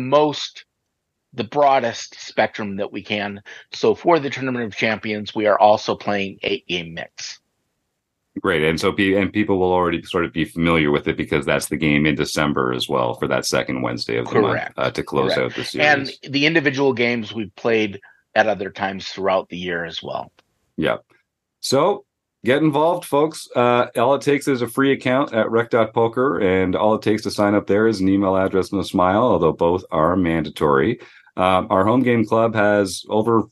the broadest spectrum that we can. So for the Tournament of Champions, we are also playing 8-game mix. Great. And so people will already sort of be familiar with it because that's the game in December as well for that second Wednesday of the month to close out the series. And the individual games we've played at other times throughout the year as well. Yeah. So get involved, folks. All it takes is a free account at rec.poker, and all it takes to sign up there is an email address and a smile, although both are mandatory. Our home game club has over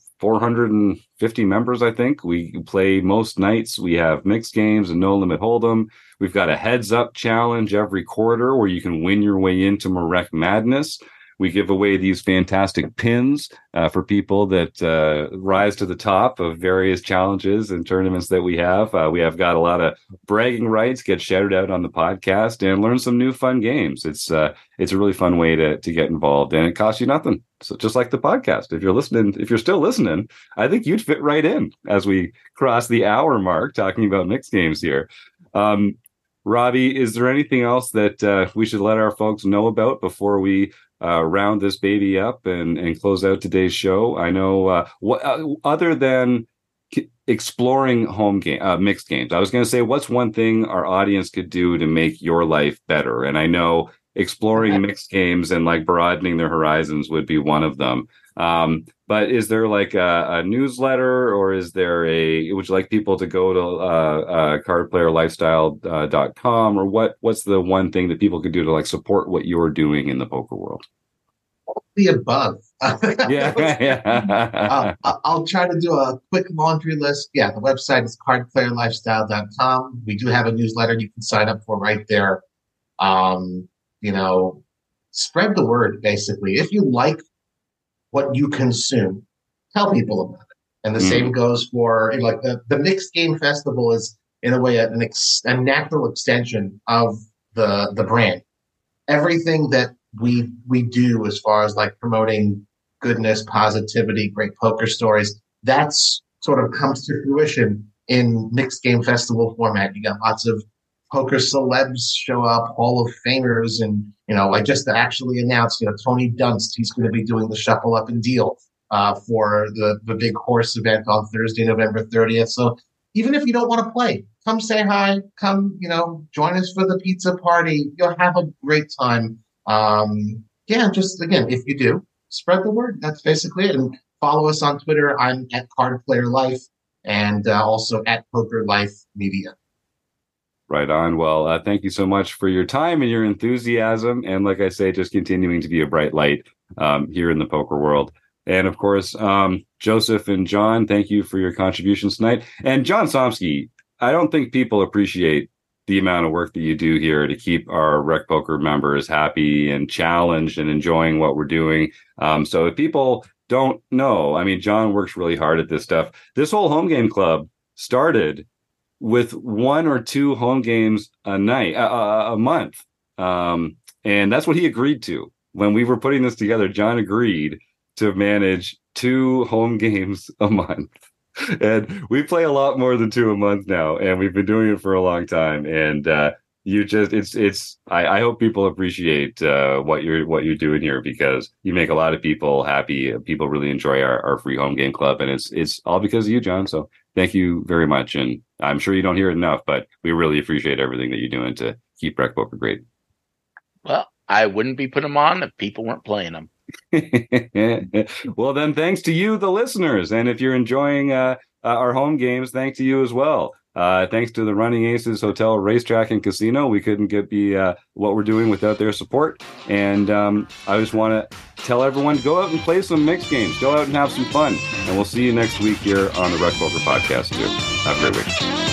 450 members, I think. We play most nights. We have mixed games and no limit hold'em. We've got a heads up challenge every quarter where you can win your way into Marek Madness. We give away these fantastic pins for people that rise to the top of various challenges and tournaments that we have. We have got a lot of bragging rights, get shouted out on the podcast, and learn some new fun games. It's a really fun way to get involved, and it costs you nothing. So just like the podcast, if you're still listening, I think you'd fit right in as we cross the hour mark talking about mixed games here. Robbie, is there anything else that we should let our folks know about before we round this baby up and close out today's show? I know other than exploring mixed games, I was going to say, what's one thing our audience could do to make your life better? And I know exploring mixed games and like broadening their horizons would be one of them. But is there like a newsletter, or would you like people to go to cardplayerlifestyle.com, or what's the one thing that people could do to like support what you're doing in the poker world? All the above. Yeah. I'll try to do a quick laundry list. Yeah, the website is cardplayerlifestyle.com. We do have a newsletter you can sign up for right there. Spread the word, basically. If you like what you consume, tell people about it. And the same goes for like the Mixed Game Festival is in a way a natural extension of the brand. Everything that we do as far as like promoting goodness, positivity, great poker stories, that's sort of comes to fruition in Mixed Game Festival format. You got lots of poker celebs show up, Hall of Famers, and I just actually announced, Tony Dunst, he's going to be doing the Shuffle Up and Deal for the big horse event on Thursday, November 30th. So even if you don't want to play, come say hi, come, join us for the pizza party. You'll have a great time. Just again, if you do, spread the word. That's basically it. And follow us on Twitter. I'm at CardPlayerLife and also at PokerLifeMedia. Right on. Well, thank you so much for your time and your enthusiasm. And like I say, just continuing to be a bright light here in the poker world. And of course, Joseph and John, thank you for your contributions tonight. And John Somsky, I don't think people appreciate the amount of work that you do here to keep our Rec Poker members happy and challenged and enjoying what we're doing. So if people don't know, I mean, John works really hard at this stuff. This whole home game club started with 1 or 2 home games a month. And that's what he agreed to. When we were putting this together, John agreed to manage 2 home games a month. And we play a lot more than 2 a month now, and we've been doing it for a long time. And I hope people appreciate what you're doing here, because you make a lot of people happy. People really enjoy our free home game club, and it's all because of you, John. So thank you very much. And I'm sure you don't hear it enough, but we really appreciate everything that you're doing to keep Rec Poker great. Well, I wouldn't be putting them on if people weren't playing them. Well, then, thanks to you, the listeners. And if you're enjoying our home games, thanks to you as well. Thanks to the Running Aces Hotel, Racetrack, and Casino. We couldn't be what we're doing without their support. And I just want to tell everyone, go out and play some mixed games. Go out and have some fun. And we'll see you next week here on the Rec Poker Podcast, too. Have a great week.